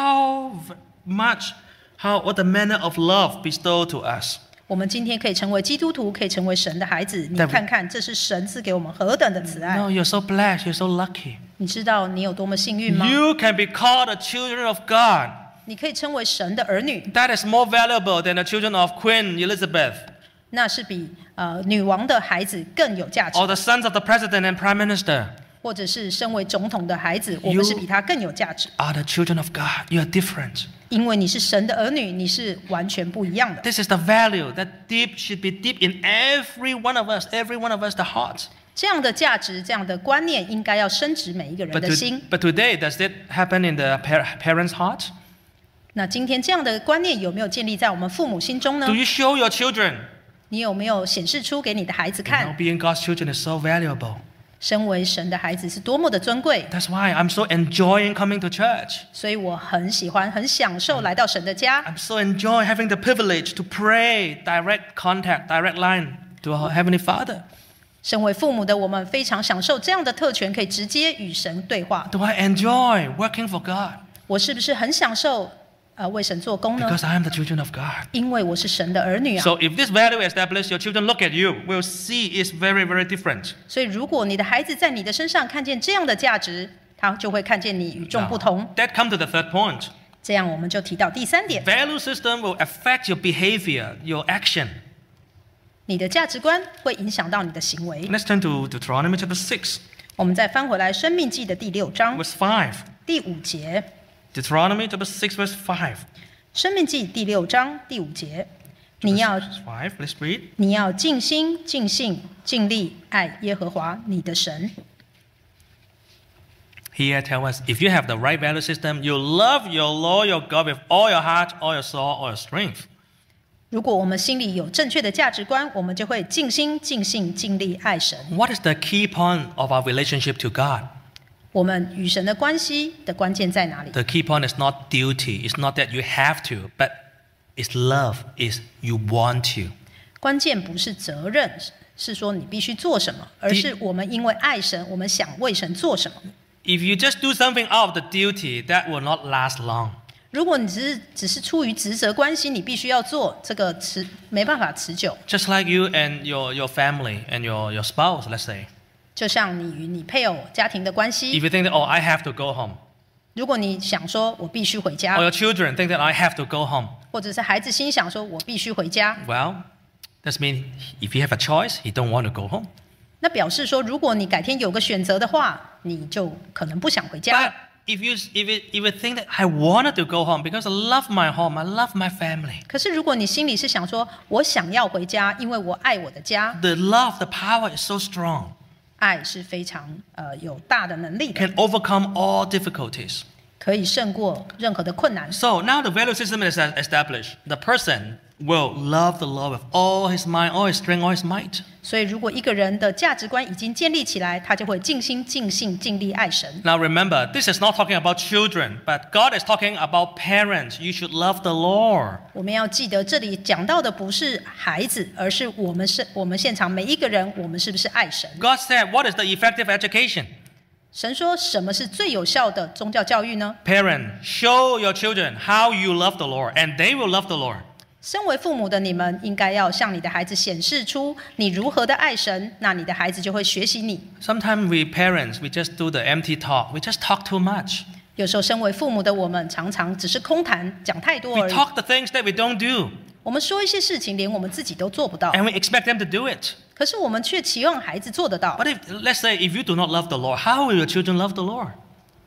what the manner of love bestowed to us. 我们今天可以成为基督徒，可以成为神的孩子。你看看，这是神赐给我们何等的慈爱。 No, you're so blessed. You're so lucky. 你知道你有多么幸运吗？ You can be called the children of God. 你可以称为神的儿女， That is more valuable than the children of Queen Elizabeth 那是比女王的孩子更有价值， or the sons of the president and prime minister. 或者是身为总统的孩子，我们是比他更有价值。 Are the children of God. You are different. 因为你是神的儿女，你是完全不一样的。 This is the value that should be deep in every one of us, the heart. 这样的价值，这样的观念，应该要深植每一个人的心。 But today, does it happen in the parents' heart? 那今天这样的观念有没有建立在我们父母心中呢 Do？you show your children? 你有没有显示出给你的孩子 You know, 看？ being God's children is so valuable. 身为神的孩子是多么的尊贵， That's why I'm so enjoying coming to church. 所以我很喜欢、很享受来到神的家。 I'm so enjoy having the privilege to pray, direct contact, direct line to our Heavenly Father. 身为父母的我们非常享受这样的特权，可以直接与神对话。 Do I enjoy working for God? 我是不是很享受为神做工呢？ Because I am the children of God. 因为我是神的儿女啊。 So if this value established, your children look at you, will see it's very, very different. 所以如果你的孩子在你的身上看见这样的价值，他就会看见你与众不同。 That comes to the third point. 这样我们就提到第3点， Value system will affect your behavior, your action. 你的价值观会影响到你的行为。 Let's turn to Deuteronomy chapter 6, 我们再翻回来《生命记》的第6章 verse 5. 第5节， Deuteronomy chapter 6, verse 5. 《生命记》第6章第5节，你要 Verse 5, let's read. 尽心、尽性、尽力爱耶和华你的神。 Here tell us, if you have the right value system, you love your Lord your God with all your heart, all your soul, all your strength. 如果我们心里有正确的价值观，我们就会尽心、尽性、尽力爱神。 What is the key point of our relationship to God? 我们与神的关系的关键在哪里？ The key point is not duty. It's not that you have to, but it's love. It's you want to. 关键不是责任，是说你必须做什么，而是我们因为爱神，我们想为神做什么。 If you just do something out of the duty, that will not last long. 如果你只是出于职责关系，你必须要做这个没办法持久。 Just like you and your family and your spouse, let's say. 就像你与你配偶家庭的关 If 系， you think that, oh, I have to go home. 如果你想说我必须回 Or 家， your children think that I have to go home. 或者是孩子心想说我必须回家， Well, that means if you have a choice, you don't want to go home. 那表示说如果你改天有个选择的话，你就可能不想回家 But 了。 if you think that I wanted to go home because I love my home, I love my family. 可是如果你心里是想说我想要回家，因为我爱我的家， The love, the power is so strong. 爱是非常有大的能力的， Can overcome all difficulties. 可以胜过任何的困难。 So now the value system is established. The person will love the Lord with all his mind, all his strength, all his might. 所以如果一个人的价值观已经建立起来，他就会尽心、尽性、尽力爱神。 Now remember, this is not talking about children, but God is talking about parents. You should love the Lord. 我们要记得，这里讲到的不是孩子，而是我们现场每一个人，我们是不是爱神？ God said, what is the effective education? 神说什么是最有效的宗教教育呢？ Parents, show your children how you love the Lord, and they will love the Lord. 身为父母的你们，应该要向你的孩子显示出你如何的爱神，那你的孩子就会学习你。 Sometimes we parents, we just do the empty talk. We just talk too much. 有时候，身为父母的我们，常常只是空谈，讲太多 We 而已。 talk the things that we don't do, 我们说一些事情，连我们自己都做不到， and we expect them to do it. 可是我们却期望孩子做得到。 But let's say if you do not love the Lord, how will your children love the Lord?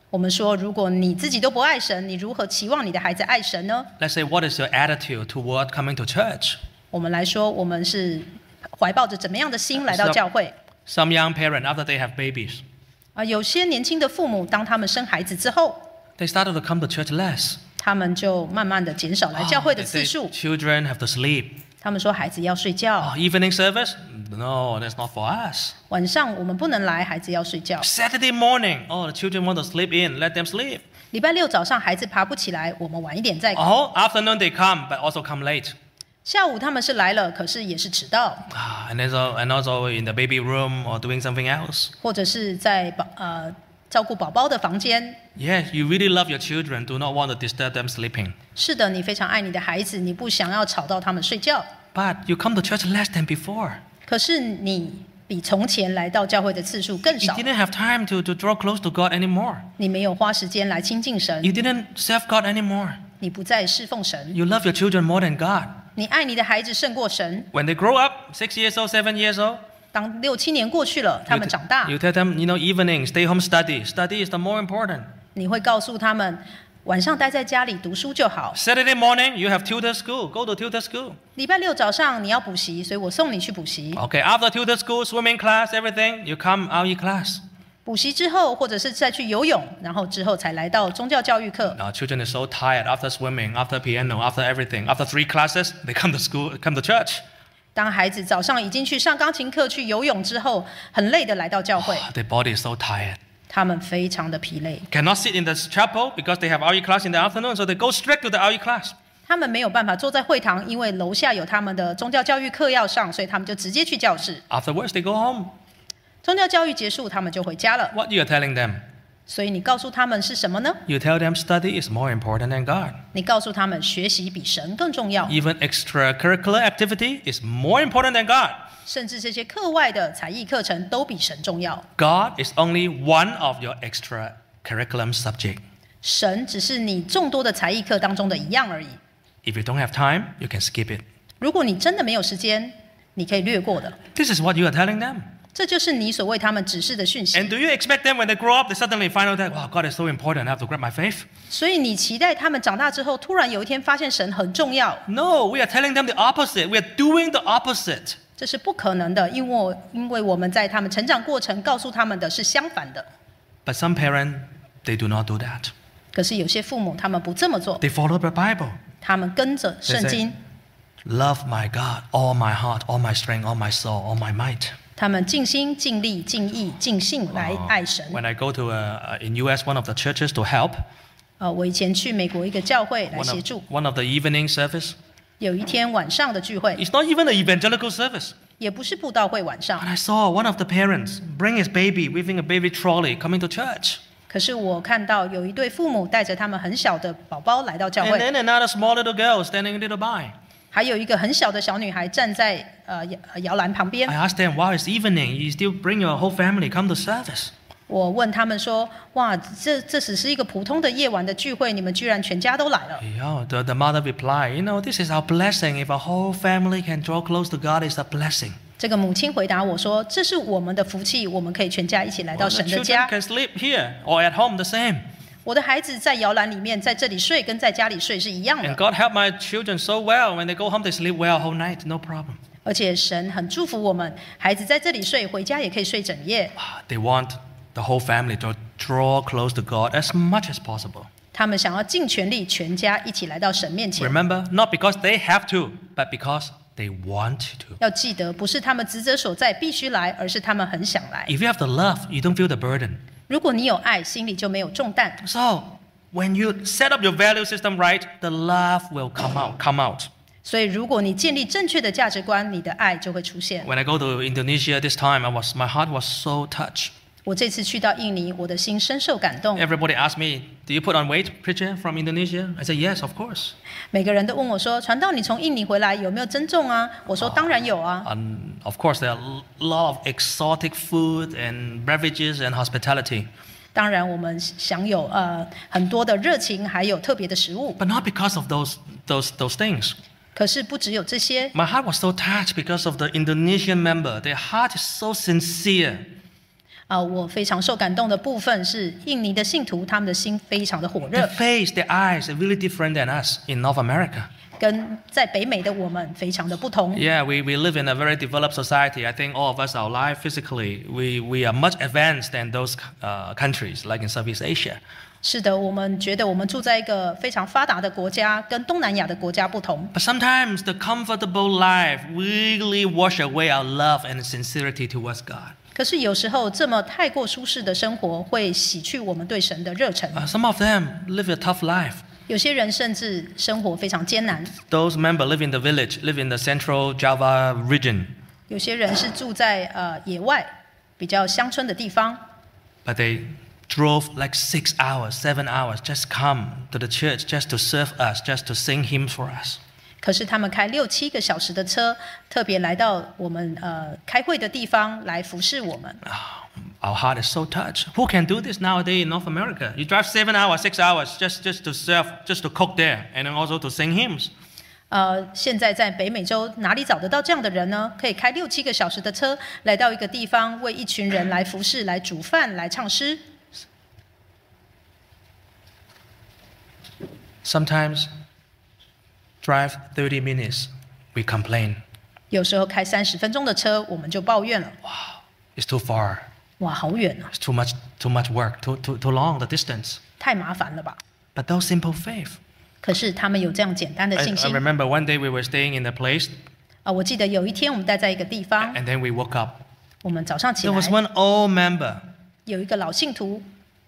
我们说，如果你自己都不爱神，你如何期望你的孩子爱神呢？ Let's say, what is your attitude toward coming to church? 我们来说，我们是怀抱着怎么样的心来到教会？ Some young parents, after they have babies, 有些年轻的父母，当他们生孩子之后， they started to come to church less. 他们就慢慢的减少来教会的 They 次 say 数。 children have to sleep. 他们说孩子要睡觉， Evening service? No, that's not for us. 晚上我们不能来，孩子要睡觉。 Saturday morning, the children want to sleep in, let them sleep. 礼拜六早上孩子爬不起来，我们晚一点再。 Afternoon they come, but also come late. 下午他们是来了，可是也是迟到， And also in the baby room or doing something else. 或者是在照顾宝宝的房间。 Yes, you really love your children, do not want to disturb them sleeping. 是的，你非常爱你的孩子，你不想要吵到他们睡觉。 But you come to church less than before. 可是你比从前来到教会的次数更 You 少， didn't have time to draw close to God anymore. 你没有花时间来亲近神， You didn't serve God anymore. 你不再侍奉神， You love your children more than God. 你爱你的孩子胜过神。 When they grow up, 6 years old, 7 years old, 当6、7年过去了，他们长大， you tell them, evening, stay home study. Study is the more important. 你会告诉他们，晚上待在家里读书就好。 Saturday morning, you have tutor school. Go to tutor school. 礼拜六早上你要补习，所以我送你去补习。 Okay, after tutor school, swimming class, everything, you come RE class. 补习之后，或者是再去游泳，然后之后才来到宗教教育课。 Now, children are so tired after swimming, after piano, after everything. After 3 classes, they come to school, come to church. 当孩子早上已经去上钢琴课、去游泳之后，很累的来到教会， Their body is so tired. 他们非常的疲累， Cannot sit in the chapel because they have RE class in the afternoon, so they go straight to the RE class. 他们没有办法坐在会堂，因为楼下有他们的宗教教育课要上，所以他们就直接去教室。 Afterwards, they go home. 宗教教育结束，他们就回家了。 What you are telling them? 所以你告诉他们是什么呢？ You tell them study is more important than God. 你告诉他们学习比神更重要， Even extracurricular activity is more important than God. 甚至这些课外的才艺课程都比神重要。 God is only one of your extracurriculum subject. 神只是你众多的才艺课当中的一样而已。 If you don't have time, you can skip it. 如果你真的没有时间，你可以略过的。 This is what you are telling them. 这就是你所为他们指示的讯息。 And do you expect them when they grow up, they suddenly find out that, wow, God is so important, I have to grab my faith? 所以你期待他们长大之后，突然有一天发现神很重要， No, we are telling them the opposite. We are doing the opposite. 这是不可能的，因为我们在他们成长过程告诉他们的是相反的。 But some parents, they do not do that. 可是有些父母他们不这么做， They follow the Bible. 他们跟着圣经， Love my God, all my heart, all my strength, all my soul, all my might. 他们尽心、尽力、尽意、尽性来爱神。 When I go to in US one of the churches to help, 我以前去美国一个教会来协助， one of the evening service, 有一天晚上的聚会， it's not even an evangelical service. 也不是布道会晚上 And，I saw one of the parents bring his baby, waving a baby trolley, coming to church. 可是我看到有一对父母带着他们很小的宝宝来到教 And 会， then another small little girl standing a little by. 还有一个很小的小女孩站在摇篮旁边 I。asked them, wow, it's evening. You still bring your whole family come to service. 我问他们说：“哇，这只是一个普通的夜晚的聚会，你们居然全家都来了。” The mother replied, this is our blessing. If our whole family can draw close to God, it's a blessing. 这个母亲回答我说：“这是我们的福气，我们可以全家一起来到 The 神的 children 家。 can sleep here or at home the same. 我的孩子在摇篮里面，在这里睡，跟在家里睡是一样 And 的。 God helped my children so well. When they go home, they sleep well whole night, no problem. 而且神很祝福我们，孩子在这里睡，回家也可以睡整夜。 They want the whole family to draw close to God as much as possible. 他们想要尽全力，全家一起来到神面前。 Remember, not because they have to, but because they want to. 要记得，不是他们职责所在必须来，而是他们很想来。 If you have the love, you don't feel the burden. 如果你有爱，心里就没有重担。 So, when you set up your value system right, the love will come out. 所以，如果你建立正确的价值观，你的爱就会出现。 When I go to Indonesia this time, my heart was so touched. 我这次去到印尼，我的心深受感动。 Everybody asked me, do you put on weight, preacher, from Indonesia? I said, yes, of course. 每个人都问我说：“传道，你从印尼回来有没有增重啊？”我说：“当然有啊。” And of course, there are a lot of exotic food and beverages and hospitality. 当然，我们享有很多的热情，还有特别的食物。 But not because of those things. 可是不只有这些， My heart was so touched because of the Indonesian member. Their heart is so sincere. 我非常受感动的部分是印尼的信徒，他们的心非常的火 Their 热， face, their eyes are really different than us in North America. 跟在北美的我们非常的不同。 Yeah, we live in a very developed society. I think all of us, our life physically, we are much advanced than those countries like in Southeast Asia. 是的，我们觉得我们住在一个非常发达的国家，跟东南亚的国家不同。 But sometimes the comfortable life really wash away our love and sincerity towards God. 可是有时候这么太过舒适的生活会洗去我们对神的热忱。 Some of them live a tough life. 有些人甚至生活非常艰难， Those members live in the village, live in the central Java region, 有些人是住在野外比较乡村的地方， but they drove like 6 hours, 7 hours, just come to the church, just to serve us, just to sing hymns for us. 可是他们开6、7个小时的车，特别来到我们开会的地方来服侍我们。 Our heart is so touched. Who can do this nowadays in North America? You drive 7 hours, 6 hours just to serve, just to cook there, and then also to sing hymns. 现在在北美洲哪里找得到这样的人呢？可以开6、7个小时的车来到一个地方，为一群人来服侍、来煮饭、来唱诗。 Sometimes drive 30 minutes, we complain. 有时候开30分钟的车，我们就抱怨了， It's too far. 哇，好远啊， It's too much work, too long the distance. 太麻烦了吧？ But those simple faith. 可是他们有这样简单的 I 信心。 remember one day we were staying in a place, 我记得有一天我们待在一个地方， and then we woke up. 我们早上起 There 来 was one old member 有一个老信徒，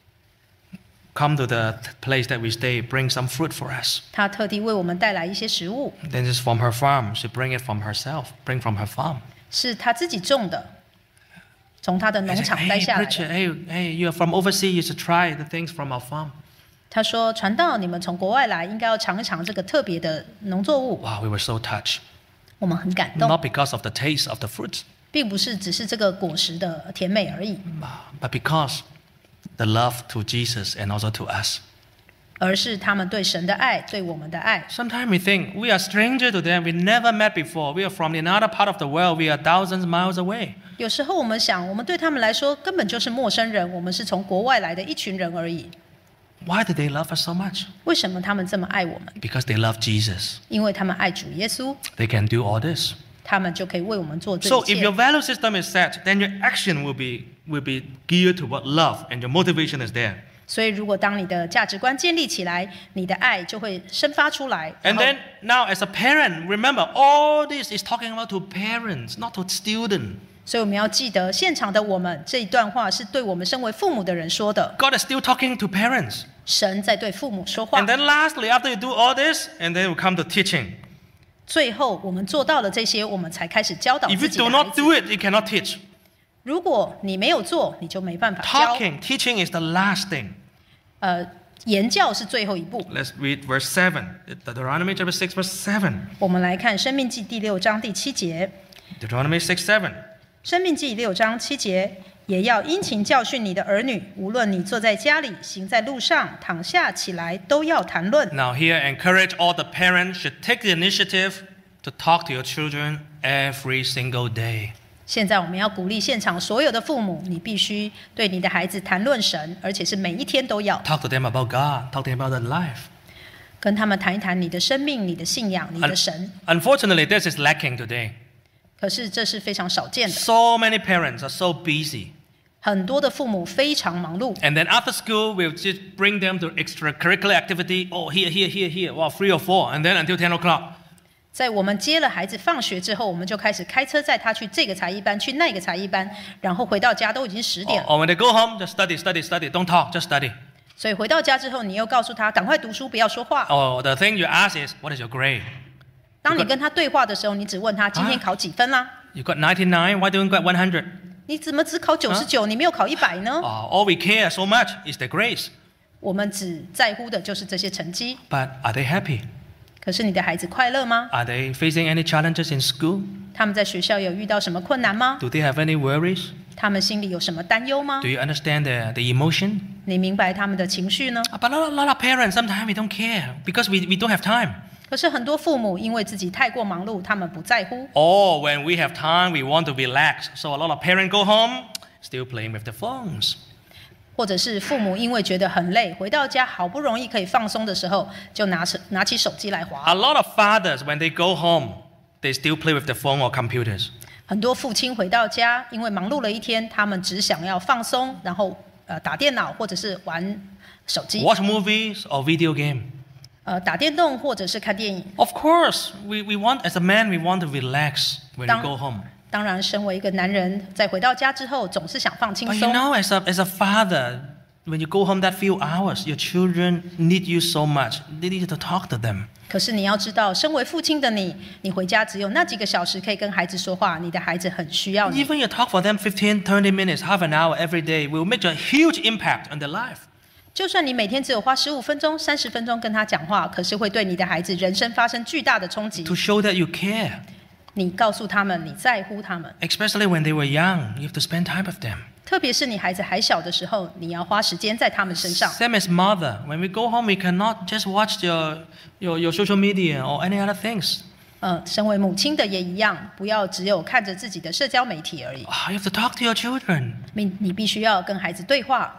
come to the place that we stay, bring some fruit for us. 他特地为我们带来一些食物， Then it's from her farm. She bring it from herself, bring from her farm. 是他自己种的，从他的 I 农 said, 场带 hey, 下来 preacher, 的。 hey, you are from overseas. You should try the things from our farm. 他说：“传道，你们从国外来，应该要尝一尝这个特别的农作物。 Wow, we were so touched. 我们很感动， Not because of the taste of the fruits, 并不是只是这个果实的甜美而已， but because the love to Jesus and also to us. 而是他们对神的爱，对我们的爱。 Sometimes we think we are stranger to them. We never met before. We are from another part of the world. We are thousands miles away. 有时候我们想，我们对他们来说根本就是陌生人，我们是从国外来的一群人而已。 Why do they love us so much? 为什么他们这么爱我们？ Because they love Jesus. 因为他们爱主耶稣， They can do all this. 他们就可以为我们做这 So 一 if your 切。 value system is set, then your action will be geared toward love, and your motivation is there. 所以，如果当你的价值观建立起来，你的爱就会生发出来。 And 然后 then now, as a parent, remember all this is talking about to parents, not to students. 所以我们要记得，现场的我们这一段话是对我们身为父母的人说的。 God is still talking to parents. 神在对父母说话 And。then lastly, after you do all this, and then we come to teaching. 最后，我们做到了这些，我们才开始教导 If 自 you 己 do 的孩 not 子。 do it, you cannot teach. 如果你没有做，你就没办法教。 Teaching is the last thing. 言教是最后一步。 Let's read verse 7. Deuteronomy chapter 6, verse 7. 我们来看《生命记》第6章第7节， Deuteronomy 6, 7. 《生命记》6章7节，也要殷勤教训你的儿女，无论你坐在家里，行在路上，躺下起来，都要谈论。 Now here, encourage all the parents should take the initiative to talk to your children every single day. 现在我们要鼓励现场所有的父母，你必须对你的孩子谈论神，而且是每一天都要 Talk to them about God. Talk to them about their life. 跟他们谈一谈你的生命、你的信仰、你的神。 Unfortunately, this is lacking today. 可是这是非常少见的， So many parents are so busy. 很多的父母非常忙碌， And then after school, we'll just bring them to extracurricular activity. Oh, here. Wow, 3 or 4. And then until 10 o'clock. 在我们接了孩子放学之后，我们就开始开车载他去这个才艺班，去那个才艺班，然后回到家都已经10点了。 Or when they go home, just study. Don't talk, just study. 所以回到家之后，你又告诉他赶快读书，不要说话。 Or the thing you ask is, what is your grade? 当你跟他对话的时候，你只问他今天考几分啦？ You got 99, why don't you get 100? 你怎么只考99，你没有考100呢？ All we care so much is the grades. 我们只在乎的就是这些成绩。 But are they happy? 可是你的孩子快乐吗？ Are they facing any challenges in school? 他们在学校有遇到什么困难吗？ Do they have any worries? 他们心里有什么担忧吗 Do？you understand the emotion? 你明白他们的情绪呢？ But a lot of parents, sometimes we don't care because we don't have time. 可是很多父母因为自己太过忙碌，他们不在乎。 Or when we have time, we want to relax. So a lot of parents go home, still playing with the phones. 或者是父母因为觉得很累，回到家好不容易可以放松的时候，就拿起手机来滑。 A lot of fathers, when they go home, they still play with the phone or computers. 很多父亲回到家，因为忙碌了一天，他们只想要放松，然后打电脑或者是玩手机。 Watch movies or video game. 打电动或者是看电影。 Of course, we want, as a man, we want to relax when we go home. 当然，身为一个男人，在回到家之后，总是想放轻 But 松。 as a father, when you go home that few hours, your children need you so much. They need you to talk to them. 可是你要知道，身为父亲的你，你回家只有那几个小时可以跟孩子说话，你的孩子很需要你。 Even you talk for them 15, 20 minutes, half an hour every day will make a huge impact on their life. 就算你每天只有花15分钟、30分钟跟他讲话，可是会对你的孩子人生发生巨大的冲击。 To show that you care. 你告诉他们你在乎他们， Especially when they were young, you have to spend time with them. 特别是你孩子还小的时候，你要花时间在他们身上。 Same as mother. When we go home, we cannot just watch your social media or any other things. 身为母亲的也一样，不要只有看着自己的社交媒体而已。 You have to talk to your children. 你必须要跟孩子对话，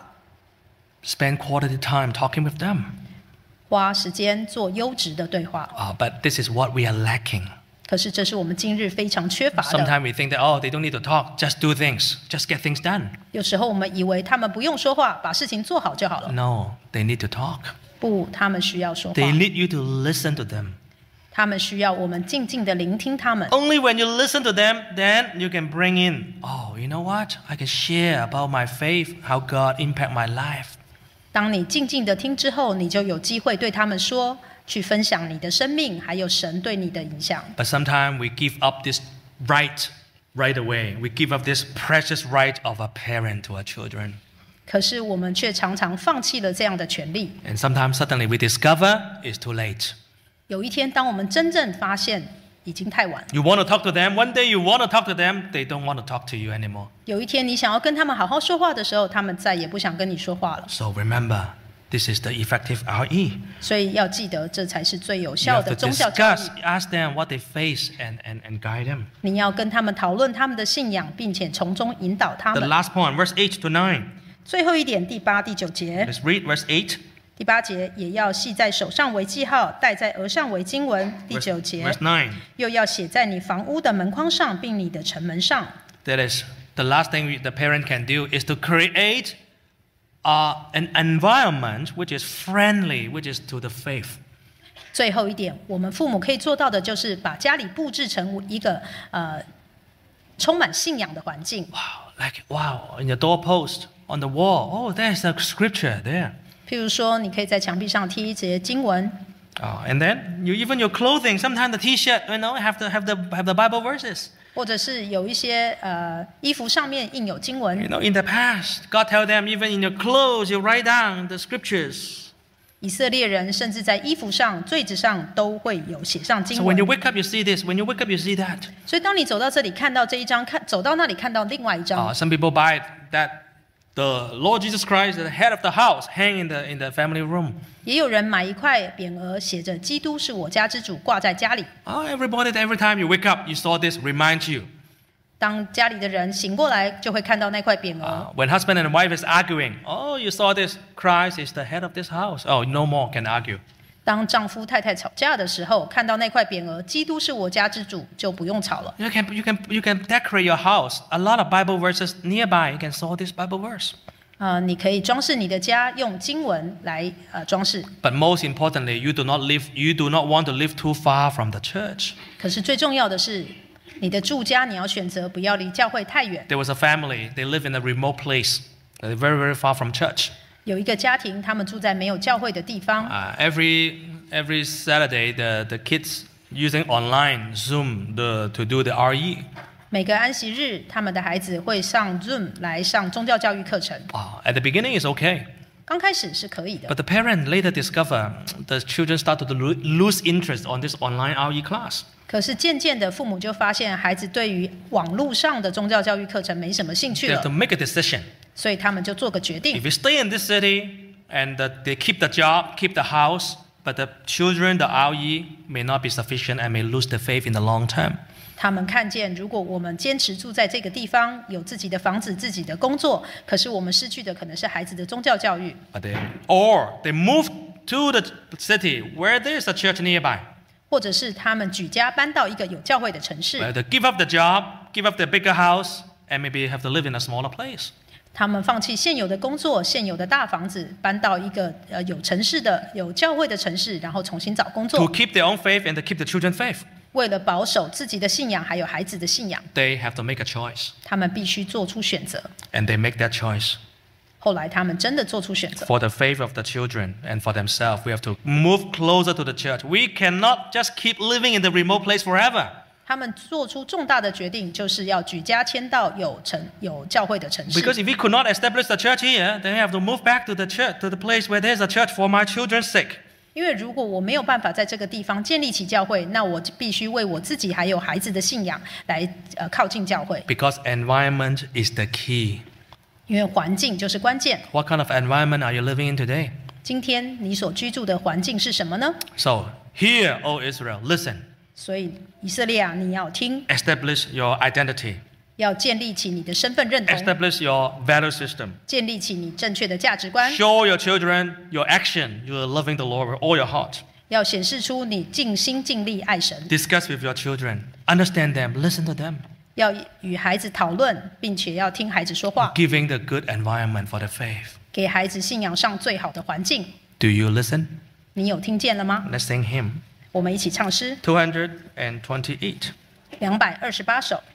Spend quality time talking with them. 花时间做优质的对话。 But this is what we are lacking. 可是这是我们今日非常缺乏的。 Sometimes we think that, they don't need to talk, just do things, just get things done. 有时候我们以为他们不用说话，把事情做好就好了。 No, they need to talk. 不，他们需要说话。 They need you to listen to them. 他们需要我们静静的聆听他们。 Only when you listen to them, then you can bring in, you know what? I can share about my faith, how God impact my life. 当你静静的听之后，你就有机会对他们说，去分享你的生命，还有神对你的影响。 But sometimes we give up this right away. We give up this precious right of a parent to our children. 可是我们却常常放弃了这样的权利。 And sometimes suddenly we discover it's too late. 有一天，当我们真正发现已经太晚， You want to talk to them. One day you want to talk to them. They don't want to talk to you anymore. 有一天你想要跟他们好好说话的时候，他们再也不想跟你说话了。 So remember, this is the effective RE. 所以要记得，这才是最有 You 效 have 的 to 宗教教育 discuss, ask them what they face and guide them. 你要跟他们讨论他们的信仰，并且从中引导他 The 们。 last point, verse 8 to 9. 最后一点，第8、第9节。 Let's read verse 8. 第8节也要系在手上为记号，戴在额上为经文。第9节 Verse 9. 又要写在你房屋的门框上，并你的城门上。 That is, the last thing the parent can do is to create an environment which is friendly, which is to the faith. 最后一点，我们父母可以做到的就是把家里布置成一个充满信仰的环境。 Wow, in the doorpost, on the wall, there's a scripture there. 譬如说，你可以在墙壁上贴一节经文。 And then even your clothing, sometimes the T-shirt, have the Bible verses. 或者是有一些衣服上面印有经文。 In the past, God tell them even in your clothes, you write down the scriptures. 以色列人甚至在衣服上、坠子上都会有写上经 So 文。 when you wake up, you see this. When you wake up, you see that. 所以当你走到这里看到这一张，走到那里看到另外一张。 Some people buy that the Lord Jesus Christ, the head of the house, hang in the family room. 也有人买一块匾额，写着“基督是我家之主”，挂在家里。 Everybody, every time you wake up, you saw this, reminds you. 当家里的人醒过来，就会看到那块匾额。 When husband and wife is arguing, you saw this, Christ is the head of this house. No more can argue. 当丈夫太太吵架的时候，看到那块匾额“基督是我家之主”，就不用吵了。 You can decorate your house. A lot of Bible verses nearby. You can saw this Bible verse. 你可以装饰你的家，用经文来装饰。 But most importantly, you do not want to live too far from the church. 可是最重要的是，你的住家你要选择不要离教会太远。 There was a family. They live in a remote place. They're very, very far from church. 有一个家庭，他们住在没有教会的地方。 Every Saturday, the kids using online Zoom to do the RE. 每个安息日，他们的孩子会上 Zoom 来上宗教教育课程。 At the beginning, it's okay. 刚开始是可以的， But the parent later discover the children started to lose interest on this online RE class. 可是渐渐的，父母就发现孩子对于网络上的宗教教育课程没什么兴趣 They 了 have to，make a decision. 所以他们就做个决 If 定： you stay in this city and they keep the job, keep the house, but the children, the RE, may not be sufficient and may lose the faith in the long term. 他们看见，如果我们坚持住在这个地方，有自己的房子、自己的工作，可是我们失去的可能是孩子的宗教教育。 Or they move to the city where there is a church nearby. 或者是他们举家搬到一个有教会的城市。 They give up the job, give up the bigger house, and maybe have to live in a smaller place. 他们放弃现有的工作、现有的大房子，搬到一个有城市的、有教会的城市，然后重新找工作。 To keep their own faith and to keep the children's faith. 为了保守自己的信仰，还有孩子的信仰， They have to make a choice. 他们必须做出选择。 And they make that choice. 后来他们真的做出选择。 For the faith of the children and for themselves, we have to move closer to the church. We cannot just keep living in the remote place forever. 他们做出重大的决定，就是要举家迁到有教会的城市。 Because if we could not establish the church here, then we have to move back to the church, to the place where there's a church for my children's sake. 因为如果我没有办法在这个地方建立起教会，那我必须为我自己还有孩子的信仰来靠近教会。 Because environment is the key. 因为环境就是关键。 What kind of environment are you living in today? 今天你所居住的环境是什么呢？ So, hear, O Israel, listen. 所以以色列啊，你要听， Establish your identity. 要建立起你的身份认同， Establish your value system. 建立起你正确的价值观， Show your children your action. You are loving the Lord with all your heart. 要显示出你尽心尽力爱神， Discuss with your children. Understand them. Listen to them. 要与孩子讨论，并且要听孩子说话， Giving the good environment for the faith. 给孩子信仰上最好的环境。 Do you listen? 你有听见了吗？ Let's sing hymn 我们一起唱诗 228. 228首。